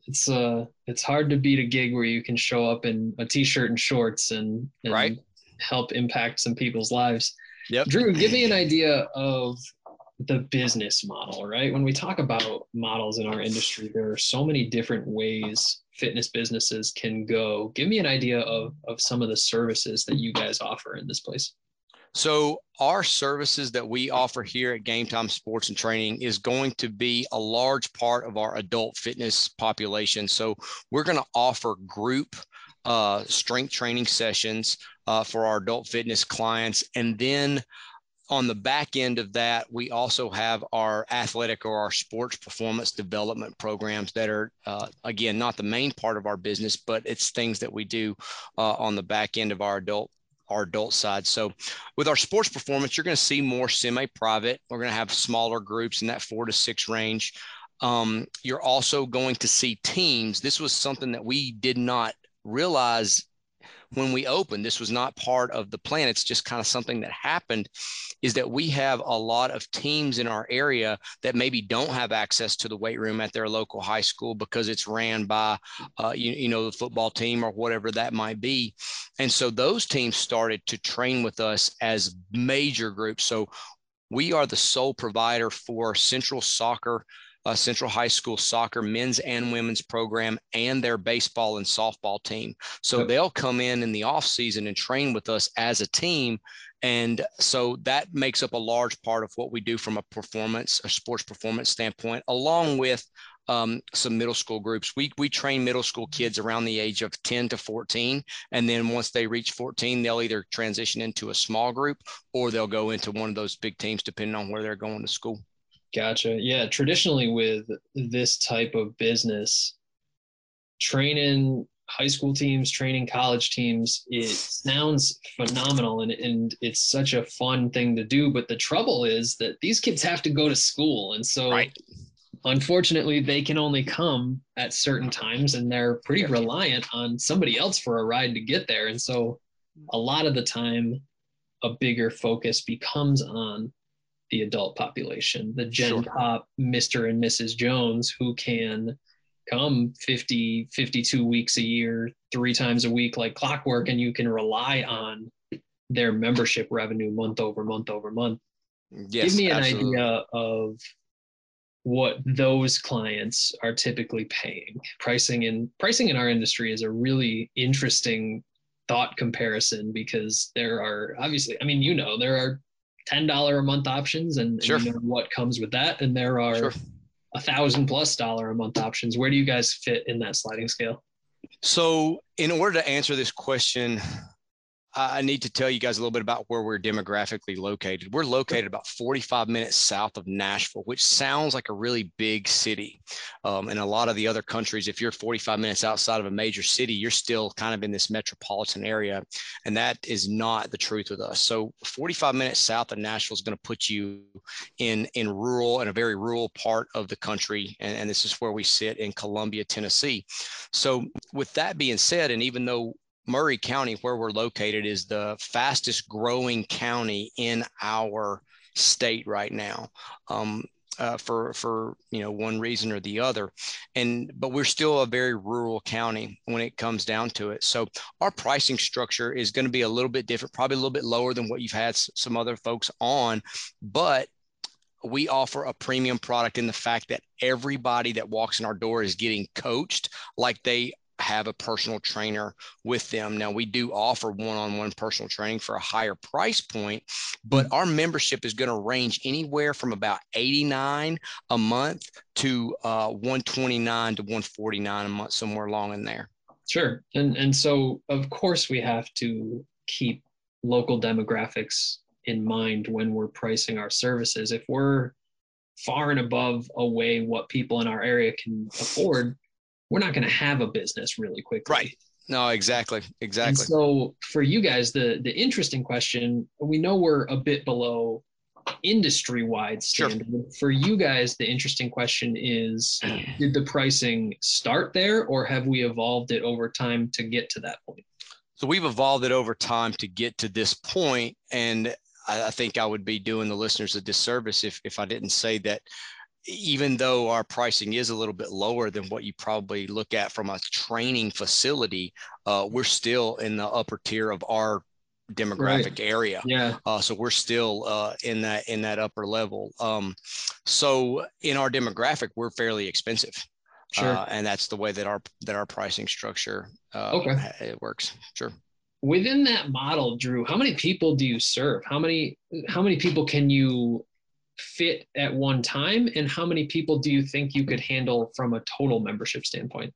it's uh it's hard to beat a gig where you can show up in a t-shirt and shorts and, and right. help impact some people's lives. Yep. Drew, give me an idea of the business model, right? When we talk about models in our industry, there are so many different ways fitness businesses can go. Give me an idea of, of some of the services that you guys offer in this place. So our services that we offer here at Game Time Sports and Training is going to be a large part of our adult fitness population. So we're going to offer group uh, strength training sessions uh, for our adult fitness clients. And then on the back end of that, we also have our athletic or our sports performance development programs that are, uh, again, not the main part of our business, but it's things that we do uh, on the back end of our adult our adult side. So with our sports performance, you're going to see more semi-private. We're going to have smaller groups in that four to six range. Um, you're also going to see teams. This was something that we did not realize when we opened. This was not part of the plan. It's just kind of something that happened, is that we have a lot of teams in our area that maybe don't have access to the weight room at their local high school because it's ran by, uh, you, you know, the football team or whatever that might be. And so those teams started to train with us as major groups. So we are the sole provider for Central Soccer, Uh, Central High School soccer, men's and women's program, and their baseball and softball team. So Yep. they'll come in in the off season and train with us as a team. And so that makes up a large part of what we do from a performance, a sports performance standpoint, along with um, some middle school groups. We, we train middle school kids around the age of ten to fourteen. And then once they reach fourteen, they'll either transition into a small group or they'll go into one of those big teams, depending on where they're going to school. Gotcha. Yeah. Traditionally with this type of business, training high school teams, training college teams, it sounds phenomenal. And, and it's such a fun thing to do. But the trouble is that these kids have to go to school. And so right. unfortunately, they can only come at certain times and they're pretty reliant on somebody else for a ride to get there. And so a lot of the time, a bigger focus becomes on the adult population, the Gen Sure. Pop Mister and Missus Jones, who can come fifty, fifty-two weeks a year, three times a week, like clockwork, and you can rely on their membership revenue month over month over month. Yes, Give me an absolutely. idea of what those clients are typically paying. Pricing in pricing in our industry is a really interesting thought comparison because there are obviously, I mean, you know, there are ten dollars a month options and, Sure. and you know what comes with that. And there are Sure. a thousand plus dollar a month options. Where do you guys fit in that sliding scale? So in order to answer this question, I need to tell you guys a little bit about where we're demographically located. We're located about forty-five minutes south of Nashville, which sounds like a really big city. Um, in a lot of the other countries, if you're forty-five minutes outside of a major city, you're still kind of in this metropolitan area. And that is not the truth with us. So forty-five minutes south of Nashville is going to put you in, in rural and a very rural part of the country. And, and this is where we sit in Columbia, Tennessee. So with that being said, and even though Murray County, where we're located, is the fastest growing county in our state right now, um, uh, for for you know one reason or the other, and but we're still a very rural county when it comes down to it. So our pricing structure is going to be a little bit different, probably a little bit lower than what you've had some other folks on, but we offer a premium product in the fact that everybody that walks in our door is getting coached like they have a personal trainer with them. Now, we do offer one-on-one personal training for a higher price point, but our membership is going to range anywhere from about eighty-nine a month to uh, one twenty-nine to one forty-nine a month, somewhere along in there. Sure. And, and so, of course, we have to keep local demographics in mind when we're pricing our services. If we're far and above away what people in our area can afford, we're not going to have a business really quickly. Right. No, exactly. Exactly. And so for you guys, the, the interesting question, we know we're a bit below industry-wide standard. Sure. For you guys, the interesting question is, did the pricing start there or have we evolved it over time to get to that point? So we've evolved it over time to get to this point, and I, I think I would be doing the listeners a disservice if, if I didn't say that even though our pricing is a little bit lower than what you probably look at from a training facility, uh, we're still in the upper tier of our demographic Right. area. Yeah. Uh, so we're still uh, in that in that upper level. Um, so in our demographic, we're fairly expensive. Sure. Uh, and that's the way that our that our pricing structure uh, Okay. it works. Sure. Within that model, Drew, how many people do you serve? How many how many people can you fit at one time, and how many people do you think you could handle from a total membership standpoint?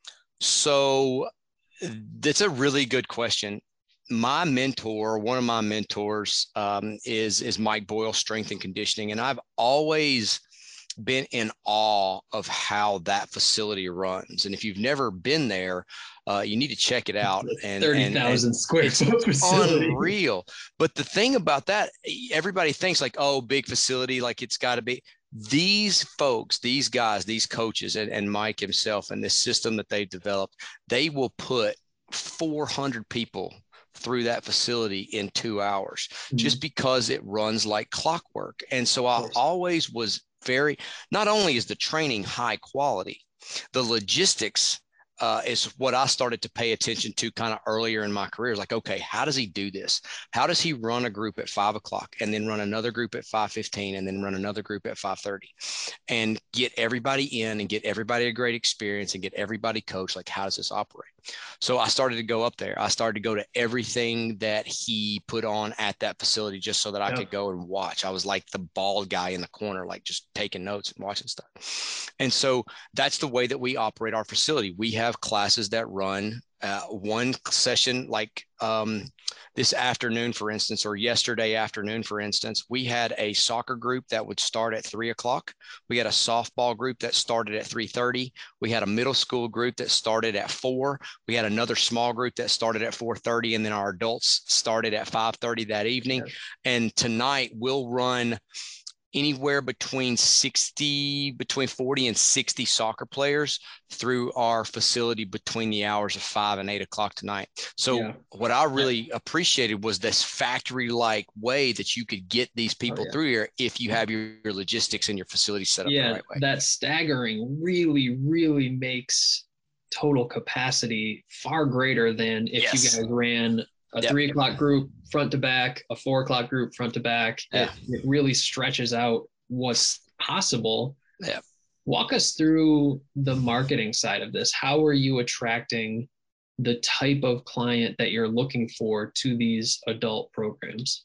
So that's a really good question. My mentor, one of my mentors, um, is is Mike Boyle, strength and conditioning, and I've always been in awe of how that facility runs. And if you've never been there, uh, you need to check it out. And thirty thousand square foot facility. Unreal. But the thing about that, everybody thinks like, oh, big facility, like it's got to be. These folks, these guys, these coaches, and, and Mike himself, and this system that they've developed, they will put four hundred people through that facility in two hours, mm-hmm. just because it runs like clockwork. And so I always was very, not only is the training high quality, the logistics uh, is what I started to pay attention to kind of earlier in my career. Like, okay, how does he do this? How does he run a group at five o'clock and then run another group at five fifteen and then run another group at five thirty and get everybody in and get everybody a great experience and get everybody coached? Like, how does this operate? So I started to go up there. I started to go to everything that he put on at that facility just so that I yeah. could go and watch. I was like the bald guy in the corner, like just taking notes and watching stuff. And so that's the way that we operate our facility. We have classes that run uh, one session, like um, this afternoon, for instance, or yesterday afternoon, for instance, we had a soccer group that would start at three o'clock. We had a softball group that started at three thirty. We had a middle school group that started at four. We had another small group that started at four thirty, and then our adults started at five thirty that evening. Yeah. And tonight we'll run anywhere between sixty, between forty and sixty soccer players through our facility between the hours of five and eight o'clock tonight. So yeah. what I really yeah. appreciated was this factory-like way that you could get these people oh, yeah. through here if you have your, your logistics and your facility set up yeah, the right way. That staggering really, really makes total capacity far greater than if yes. you guys ran a yep. three o'clock group front to back, a four o'clock group front to back. Yeah. It, it really stretches out what's possible. Yeah. Walk us through the marketing side of this. How are you attracting the type of client that you're looking for to these adult programs?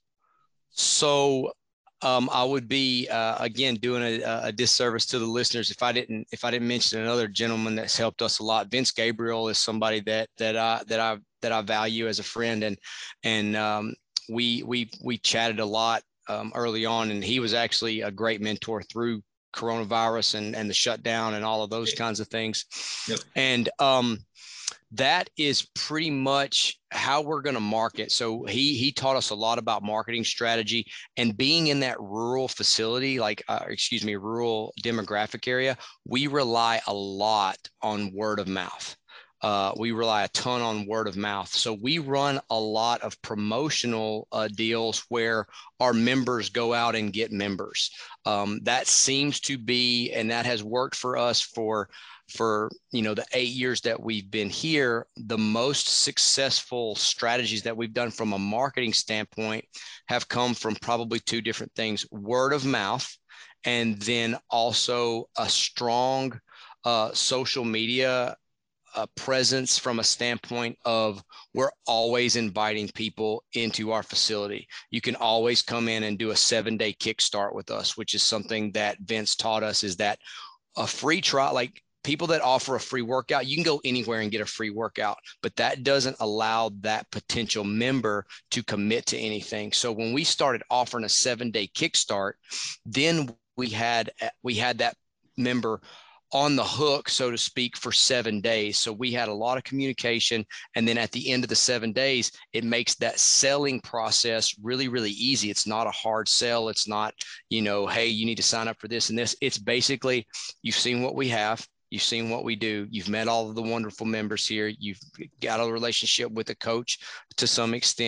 So um, I would be, uh, again, doing a, a disservice to the listeners if I didn't, if I didn't mention another gentleman that's helped us a lot. Vince Gabriel is somebody that, that I, that I, that I value as a friend. And, and um, we, we, we chatted a lot um, early on, and he was actually a great mentor through coronavirus and, and the shutdown and all of those kinds of things. Yep. And um, that is pretty much how we're going to market. So he, he taught us a lot about marketing strategy, and being in that rural facility, like, uh, excuse me, rural demographic area, we rely a lot on word of mouth. Uh, we rely a ton on word of mouth. So we run a lot of promotional uh, deals where our members go out and get members. Um, that seems to be, and that has worked for us for, for, you know, the eight years that we've been here. The most successful strategies that we've done from a marketing standpoint have come from probably two different things: word of mouth, and then also a strong uh, social media a presence from a standpoint of we're always inviting people into our facility. You can always come in and do a seven day kickstart with us, which is something that Vince taught us, is that a free trial, like people that offer a free workout, you can go anywhere and get a free workout, but that doesn't allow that potential member to commit to anything. So when we started offering a seven day kickstart, then we had, we had that member on the hook, so to speak, for seven days. So we had a lot of communication. And then at the end of the seven days, it makes that selling process really, really easy. It's not a hard sell. It's not, you know, hey, you need to sign up for this and this. It's basically, you've seen what we have. You've seen what we do. You've met all of the wonderful members here. You've got a relationship with the coach to some extent.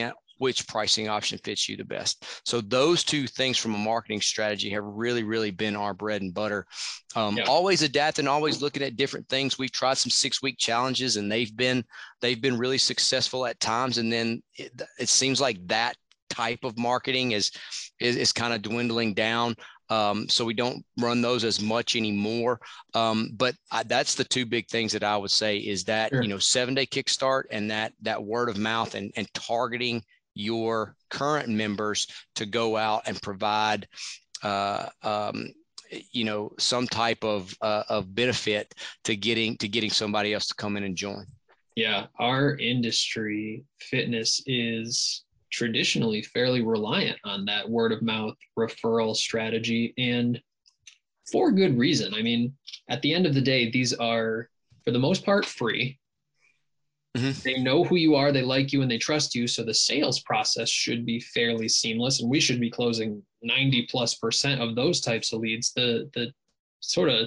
which pricing option fits you the best. So those two things from a marketing strategy have really, really been our bread and butter. Um, yeah. Always adapting, always looking at different things. We've tried some six-week challenges, and they've been they've been really successful at times. And then it, it seems like that type of marketing is is, is kind of dwindling down. Um, so we don't run those as much anymore. Um, but I, that's the two big things that I would say is that, sure. you know, seven day kickstart and that, that word of mouth and, and targeting your current members to go out and provide, uh, um, you know, some type of, uh, of benefit to getting, to getting somebody else to come in and join. Yeah. Our industry, fitness, is traditionally fairly reliant on that word of mouth referral strategy, and for good reason. I mean, at the end of the day, these are, for the most part, free. Mm-hmm. They know who you are, they like you, and they trust you. So the sales process should be fairly seamless, and we should be closing ninety plus percent of those types of leads. The, the sort of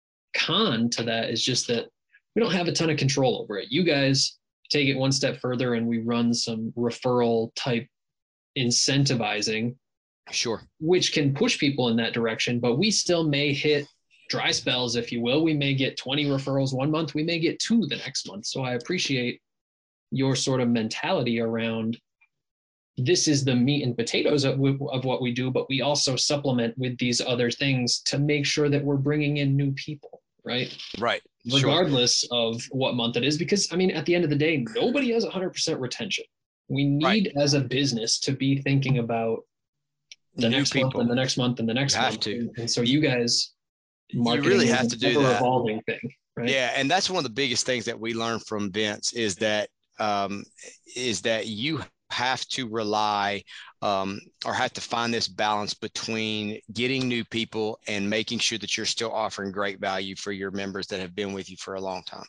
con to that is just that we don't have a ton of control over it. You guys take it one step further and we run some referral type incentivizing, sure, which can push people in that direction, but we still may hit dry spells, if you will. We may get twenty referrals one month, we may get two the next month. So I appreciate your sort of mentality around this is the meat and potatoes of, of what we do, but we also supplement with these other things to make sure that we're bringing in new people, right? Right. Regardless sure. of what month it is, because I mean, at the end of the day, nobody has one hundred percent retention. We need, right. as a business, to be thinking about the New next people. month and the next month and the next you month. Have to. And so you guys, marketing you really have to do that. Evolving thing, right? Yeah, and that's one of the biggest things that we learned from Vince is that um, is that you have to rely um, or have to find this balance between getting new people and making sure that you're still offering great value for your members that have been with you for a long time.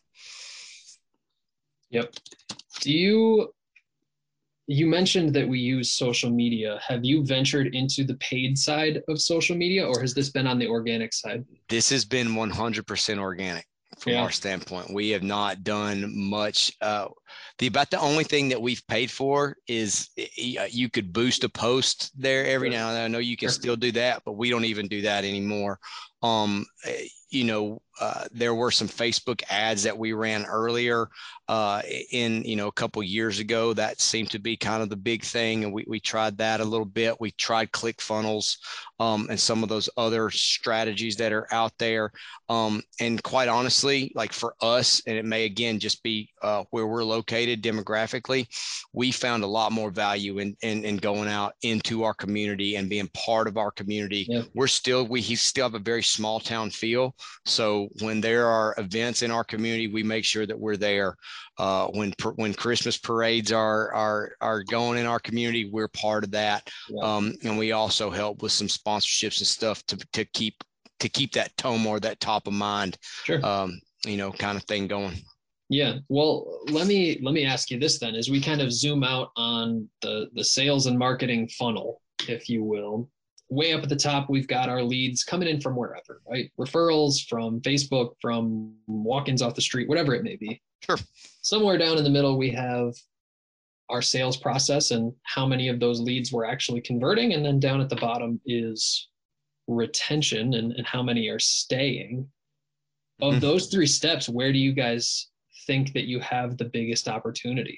Yep. Do you, you mentioned that we use social media. Have you ventured into the paid side of social media, or has this been on the organic side? This has been one hundred percent organic. From yeah. our standpoint, we have not done much. Uh, the about the only thing that we've paid for is you could boost a post there every sure. now and then. I know you can sure. still do that, but we don't even do that anymore. Um, you know, uh, there were some Facebook ads that we ran earlier uh, in, you know, a couple of years ago. That seemed to be kind of the big thing. And we, we tried that a little bit. We tried ClickFunnels um, and some of those other strategies that are out there. Um, and quite honestly, like for us, and it may again just be uh, where we're located demographically, we found a lot more value in, in, in going out into our community and being part of our community. Yeah. We're still, we still have a very small town feel. So when there are events in our community, we make sure that we're there. Uh, when when Christmas parades are are are going in our community, we're part of that. Yeah. Um, and we also help with some sponsorships and stuff to to keep to keep that tone or that top of mind, sure. um, you know, kind of thing going. Yeah. Well, let me let me ask you this then, as we kind of zoom out on the the sales and marketing funnel, if you will. Way up at the top, we've got our leads coming in from wherever, right? Referrals from Facebook, from walk-ins off the street, whatever it may be. Sure. Somewhere down in the middle, we have our sales process and how many of those leads we're actually converting. And then down at the bottom is retention and, and how many are staying. Of mm-hmm. those three steps, where do you guys think that you have the biggest opportunity?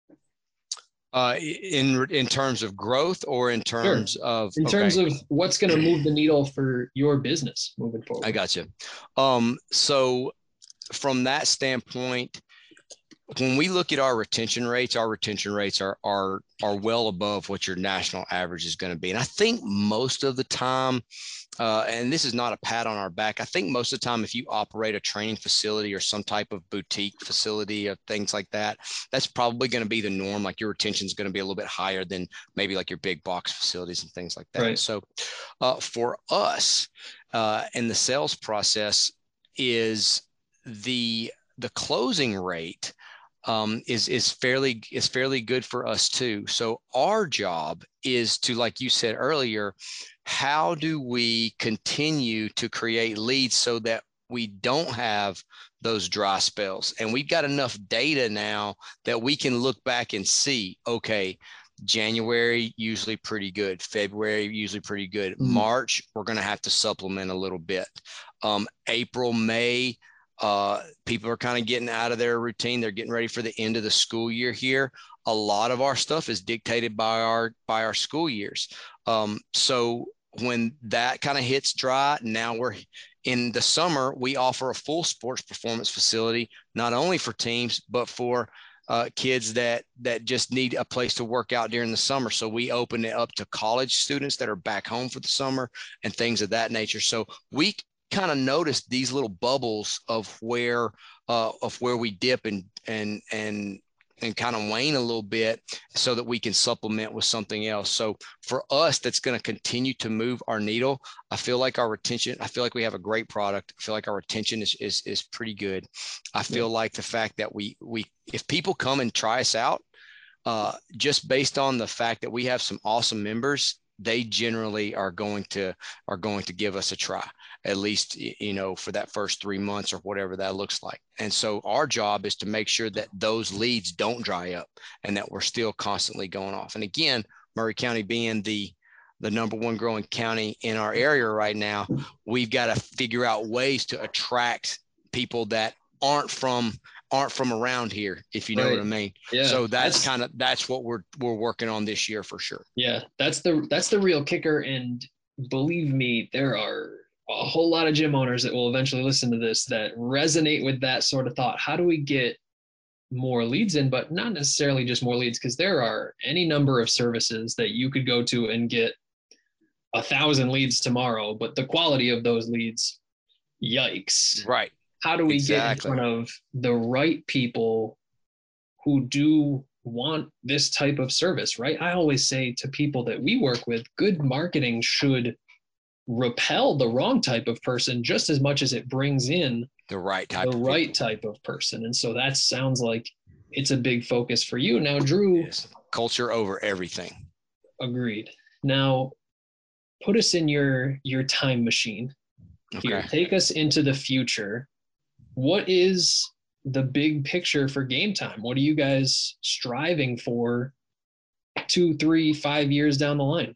Uh, in in terms of growth or in terms sure. of in terms okay. of what's going to move the needle for your business moving forward? I got you. Um, so from that standpoint, when we look at our retention rates, our retention rates are are are well above what your national average is going to be. And I think most of the time, uh, and this is not a pat on our back, I think most of the time if you operate a training facility or some type of boutique facility or things like that, that's probably going to be the norm. Like your retention is going to be a little bit higher than maybe like your big box facilities and things like that. Right. So uh, for us uh, in the sales process is the the closing rate um, is is fairly is fairly good for us too. So our job is to, like you said earlier, how do we continue to create leads so that we don't have those dry spells? And we've got enough data now that we can look back and see, okay, January, usually pretty good. February, usually pretty good. Mm-hmm. March, we're going to have to supplement a little bit. Um, April, May, uh, people are kind of getting out of their routine. They're getting ready for the end of the school year here. A lot of our stuff is dictated by our, by our school years. Um, so when that kind of hits dry, now we're in the summer, we offer a full sports performance facility, not only for teams, but for uh, kids that, that just need a place to work out during the summer. So we open it up to college students that are back home for the summer and things of that nature. So we kind of noticed these little bubbles of where, uh, of where we dip and, and, and, and kind of wane a little bit so that we can supplement with something else. So for us, that's going to continue to move our needle. I feel like our retention, I feel like we have a great product. I feel like our retention is, is, is pretty good. I feel yeah. like the fact that we, we, if people come and try us out, uh, just based on the fact that we have some awesome members, they generally are going to, are going to give us a try, at least, you know, for that first three months or whatever that looks like. And so our job is to make sure that those leads don't dry up and that we're still constantly going off. And again, Maury County being the, the number one growing county in our area right now, we've got to figure out ways to attract people that aren't from, aren't from around here, if you know right. what I mean. Yeah. So that's, that's kind of, that's what we're, we're working on this year for sure. Yeah. That's the, that's the real kicker. And believe me, there are a whole lot of gym owners that will eventually listen to this that resonate with that sort of thought. How do we get more leads in, but not necessarily just more leads? Because there are any number of services that you could go to and get a thousand leads tomorrow, but the quality of those leads, yikes. Right. How do we exactly. get in front of the right people who do want this type of service, right? I always say to people that we work with, good marketing should repel the wrong type of person just as much as it brings in the right type the of right type of person. And so that sounds like it's a big focus for you. Now, Drew, yes. Culture over everything. Agreed. Now, put us in your your time machine. Okay. Here, take us into the future. What is the big picture for Game Time? What are you guys striving for two, three, five years down the line?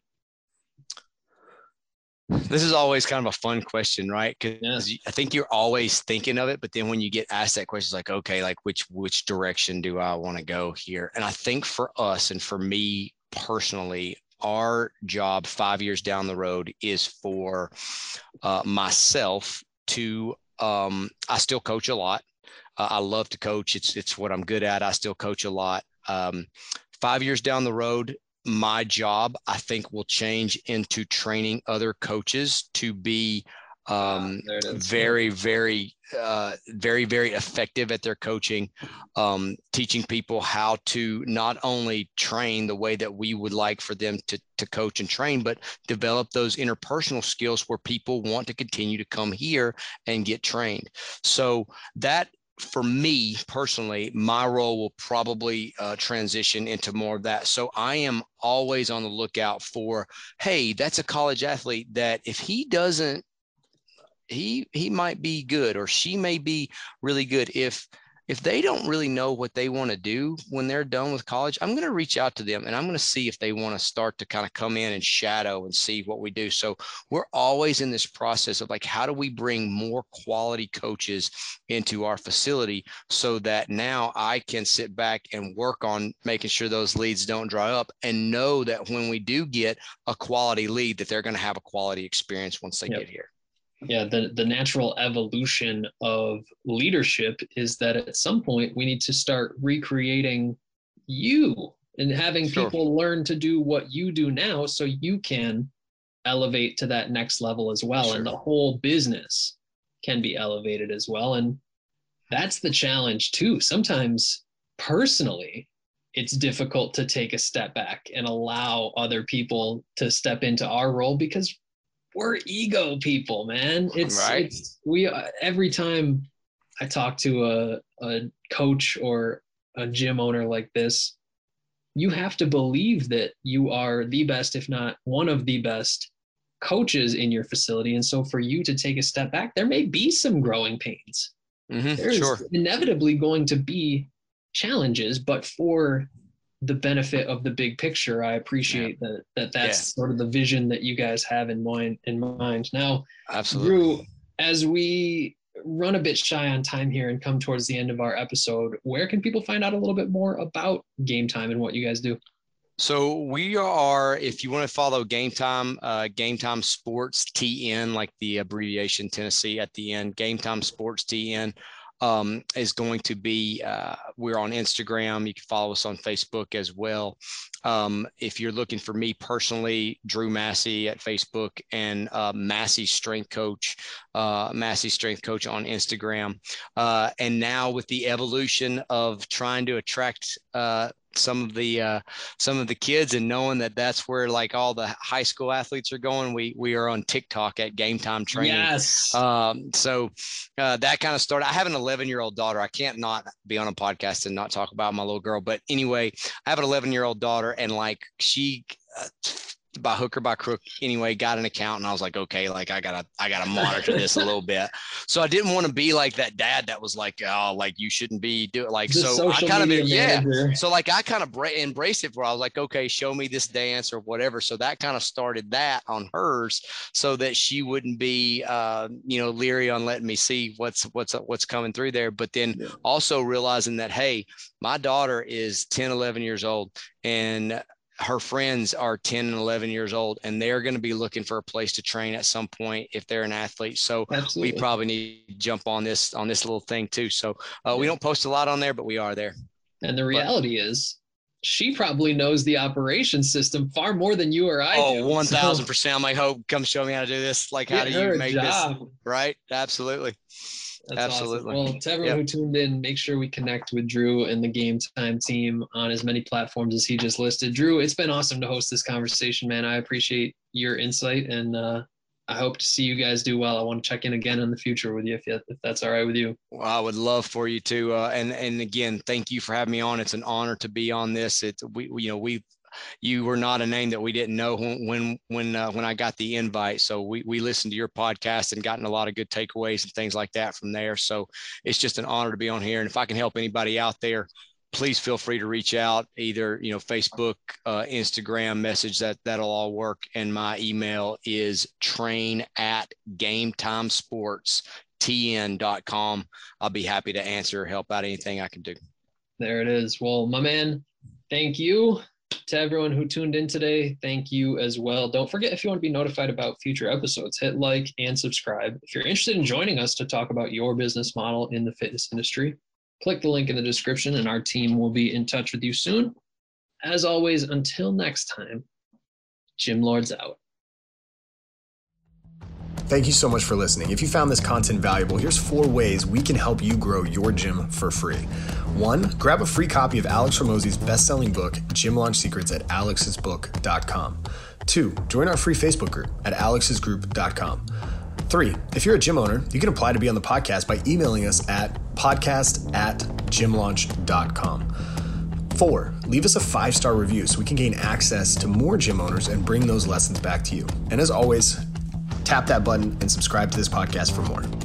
This is always kind of a fun question, right? Because yeah. I think you're always thinking of it, but then when you get asked that question, it's like, okay, like which which direction do I want to go here? And I think for us and for me personally, our job five years down the road is for uh, myself to, um, I still coach a lot. Uh, I love to coach. It's it's what I'm good at. I still coach a lot. Um, five years down the road, my job, I think, will change into training other coaches to be um, ah, very, very, uh, very, very effective at their coaching, um, teaching people how to not only train the way that we would like for them to, to coach and train, but develop those interpersonal skills where people want to continue to come here and get trained. So that, for me personally, my role will probably uh, transition into more of that. So I am always on the lookout for, hey, that's a college athlete that if he doesn't, he he might be good, or she may be really good. If if they don't really know what they want to do when they're done with college, I'm going to reach out to them and I'm going to see if they want to start to kind of come in and shadow and see what we do. So we're always in this process of like, how do we bring more quality coaches into our facility so that now I can sit back and work on making sure those leads don't dry up and know that when we do get a quality lead, that they're going to have a quality experience once they yep. get here. Yeah, the, the natural evolution of leadership is that at some point we need to start recreating you and having sure. people learn to do what you do now so you can elevate to that next level as well. Sure. And the whole business can be elevated as well. And that's the challenge too. Sometimes personally, it's difficult to take a step back and allow other people to step into our role because we're ego people, man. It's, right. it's we uh, every time I talk to a, a coach or a gym owner like this, you have to believe that you are the best, if not one of the best coaches in your facility. And so for you to take a step back, there may be some growing pains. Mm-hmm, There's sure. inevitably going to be challenges, but for the benefit of the big picture. I appreciate yeah. that that that's yeah. sort of the vision that you guys have in mind. In mind now, absolutely. Drew, as we run a bit shy on time here and come towards the end of our episode, where can people find out a little bit more about Game Time and what you guys do? So we are, if you want to follow Game Time, uh, Game Time Sports T N, like the abbreviation Tennessee at the end, Game Time Sports T N um, is going to be, uh, we're on Instagram. You can follow us on Facebook as well. Um, if you're looking for me personally, Drew Massey at Facebook, and uh, Massey Strength Coach, uh, Massey Strength Coach on Instagram. Uh, and now with the evolution of trying to attract uh, some of the uh, some of the kids and knowing that that's where like all the high school athletes are going, we we are on TikTok at Game Time Training. Yes. Um, so uh, that kind of started. I have an eleven year old daughter. I can't not be on a podcast and not talk about my little girl. But anyway, I have an eleven year old daughter, and like she. Uh, by hook or by crook anyway, got an account, and I was like, okay, like I gotta, I gotta monitor this a little bit. So I didn't want to be like that dad that was like, oh, like you shouldn't be doing like, the so I kind of, yeah. So like, I kind of bra- embraced it where I was like, okay, show me this dance or whatever. So that kind of started that on hers so that she wouldn't be, uh, you know, leery on letting me see what's, what's, what's coming through there. But then yeah. also realizing that, hey, my daughter is ten, eleven years old, and her friends are ten and eleven years old, and they're going to be looking for a place to train at some point if they're an athlete. So Absolutely. we probably need to jump on this, on this little thing too. So uh, yeah. we don't post a lot on there, but we are there. And the reality but, is she probably knows the operation system far more than you or I oh, do. Oh, one thousand percent. I'm like, Hope, come show me how to do this. Like, how do you make job. this? Right. Absolutely. That's Absolutely. Awesome. Well, to everyone yep. who tuned in, make sure we connect with Drew and the Game Time team on as many platforms as he just listed. Drew, it's been awesome to host this conversation, man. I appreciate your insight, and uh, I hope to see you guys do well. I want to check in again in the future with you if, you, if that's all right with you. Well, I would love for you to. Uh, and and again, thank you for having me on. It's an honor to be on this. It's we you know we. You were not a name that we didn't know when when when, uh, when I got the invite. So we we listened to your podcast and gotten a lot of good takeaways and things like that from there. So it's just an honor to be on here. And if I can help anybody out there, please feel free to reach out. Either you know Facebook, uh, Instagram, message that that'll all work. And my email is train at gametimesports.tn dot com. I'll be happy to answer or help out anything I can do. There it is. Well, my man, thank you. To everyone who tuned in today, thank you as well. Don't forget, if you want to be notified about future episodes, hit like and subscribe. If you're interested in joining us to talk about your business model in the fitness industry, click the link in the description and our team will be in touch with you soon. As always, until next time, Gym Lords out. Thank you so much for listening. If you found this content valuable, here's four ways we can help you grow your gym for free. One, grab a free copy of Alex Hormozi's best-selling book, Gym Launch Secrets, at alex's book dot com. Two, join our free Facebook group at alex's group dot com. Three, if you're a gym owner, you can apply to be on the podcast by emailing us at podcast at gymlaunch dot com. Four, leave us a five-star review so we can gain access to more gym owners and bring those lessons back to you. And as always, tap that button and subscribe to this podcast for more.